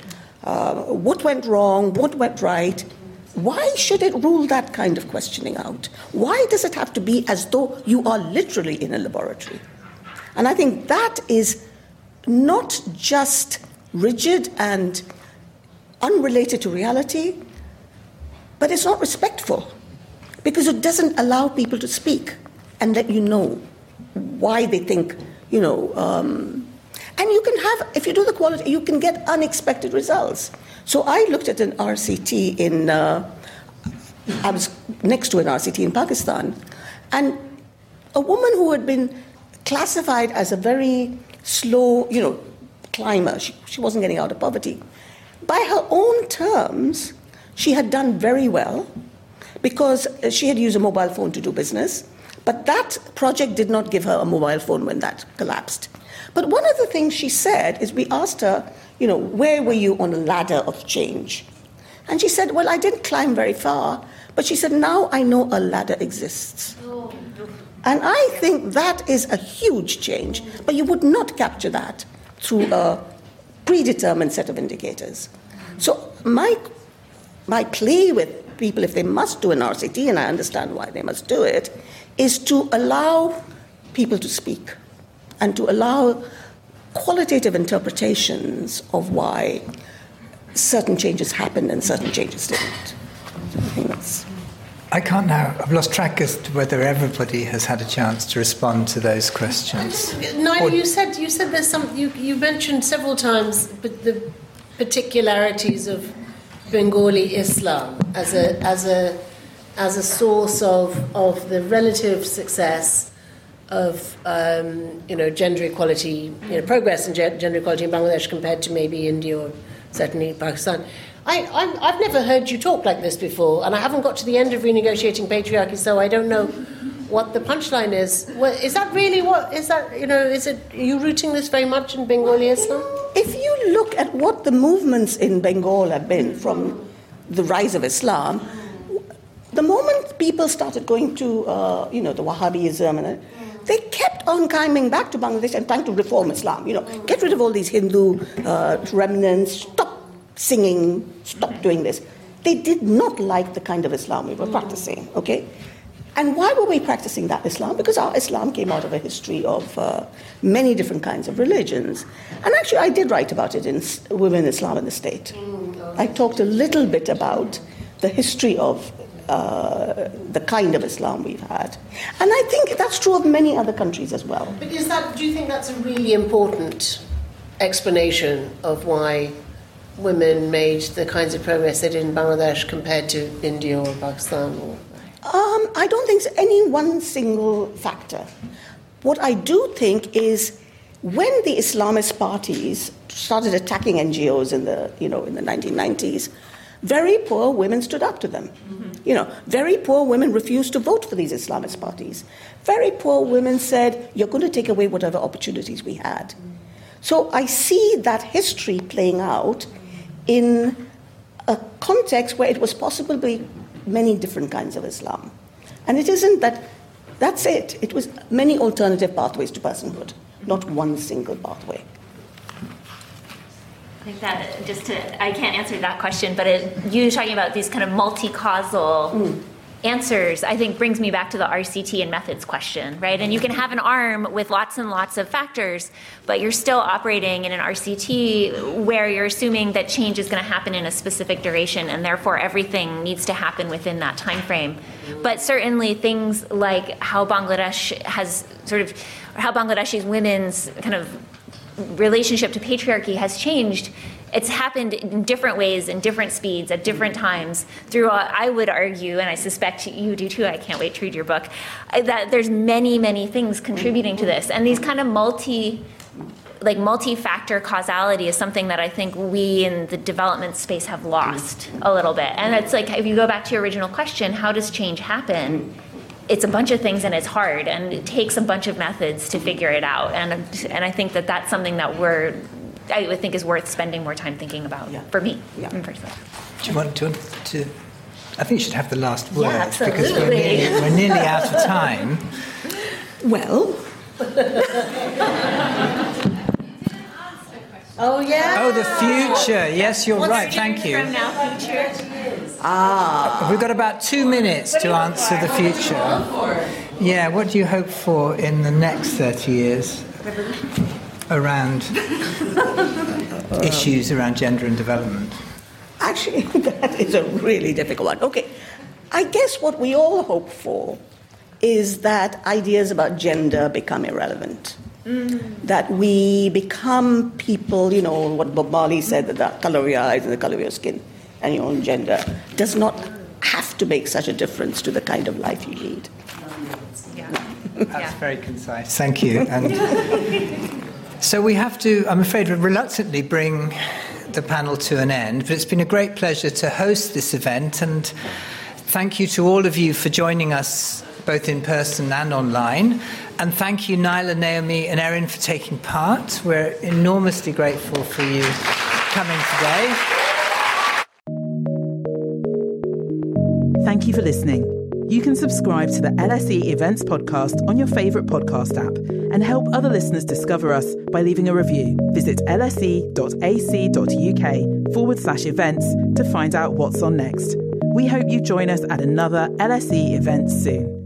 what went wrong, what went right? Why should it rule that kind of questioning out? Why does it have to be as though you are literally in a laboratory? And I think that is not just rigid and unrelated to reality, but it's not respectful, because it doesn't allow people to speak and let you know why they think, and you can have, if you do the quality, you can get unexpected results. So I looked at an RCT I was next to an RCT in Pakistan, and a woman who had been classified as a very slow, climber, she wasn't getting out of poverty. By her own terms, she had done very well because she had used a mobile phone to do business, but that project did not give her a mobile phone when that collapsed. But one of the things she said is we asked her, where were you on a ladder of change? And she said, well, I didn't climb very far, but she said, now I know a ladder exists. And I think that is a huge change, but you would not capture that through a predetermined set of indicators. So my plea with people, if they must do an RCT, and I understand why they must do it, is to allow people to speak and to allow qualitative interpretations of why certain changes happened and certain changes didn't. So I think that's... I can't now. I've lost track as to whether everybody has had a chance to respond to those questions. Naila, you said there's some. You mentioned several times the particularities of Bengali Islam as a source of the relative success of gender equality, progress in gender equality in Bangladesh compared to maybe India or certainly Pakistan. I've never heard you talk like this before, and I haven't got to the end of renegotiating patriarchy, so I don't know what the punchline is. Well, is that really what is that? Is it? Are you rooting this very much in Bengali Islam? If you look at what the movements in Bengal have been from the rise of Islam, the moment people started going to the Wahhabism, and they kept on coming back to Bangladesh and trying to reform Islam. Get rid of all these Hindu remnants, stop singing, stop doing this. They did not like the kind of Islam we were practicing, okay? And why were we practicing that Islam? Because our Islam came out of a history of many different kinds of religions. And actually, I did write about it in Women, Islam and the State. I talked a little bit about the history of the kind of Islam we've had. And I think that's true of many other countries as well. But do you think that's a really important explanation of why women made the kinds of progress they did in Bangladesh compared to India or Pakistan? I don't think it's any one single factor. What I do think is when the Islamist parties started attacking NGOs in the 1990s, very poor women stood up to them. Very poor women refused to vote for these Islamist parties. Very poor women said, you're going to take away whatever opportunities we had. So I see that history playing out in a context where it was possible to be many different kinds of Islam. And it isn't that's it. It was many alternative pathways to personhood, not one single pathway. I think that I can't answer that question, but you talking about these kind of multi-causal answers, I think brings me back to the RCT and methods question, right? And you can have an arm with lots and lots of factors, but you're still operating in an RCT where you're assuming that change is going to happen in a specific duration, and therefore everything needs to happen within that time frame. But certainly things like how Bangladeshi's women's kind of relationship to patriarchy has changed. It's happened in different ways, in different speeds, at different times. I would argue, and I suspect you do too, I can't wait to read your book, that there's many, many things contributing to this. And these kind of multi-factor causality is something that I think we in the development space have lost a little bit. And it's like, if you go back to your original question, how does change happen? It's a bunch of things and it's hard, and it takes a bunch of methods to figure it out. And I think that that's something that I would think is worth spending more time thinking about for me. Personally. Do you want to? I think you should have the last word because we're nearly out of time. Well. Oh yeah. Oh, the future. Yes, you're right. Thank you. From now, future. We've got about 2 minutes to answer the future. Yeah. What do you hope for in the next 30 years? Around issues around gender and development? Actually, that is a really difficult one. Okay, I guess what we all hope for is that ideas about gender become irrelevant. That we become people, what Bob Marley said, that the color of your eyes and the color of your skin and your own gender does not have to make such a difference to the kind of life you lead. That's very concise. Thank you. And so we have to, I'm afraid, reluctantly bring the panel to an end, but it's been a great pleasure to host this event, and thank you to all of you for joining us both in person and online, and thank you Naila, Naomi and Erin for taking part. We're enormously grateful for you coming today. Thank you for listening. You can subscribe to the LSE Events podcast on your favourite podcast app and help other listeners discover us by leaving a review. Visit lse.ac.uk/events to find out what's on next. We hope you join us at another LSE event soon.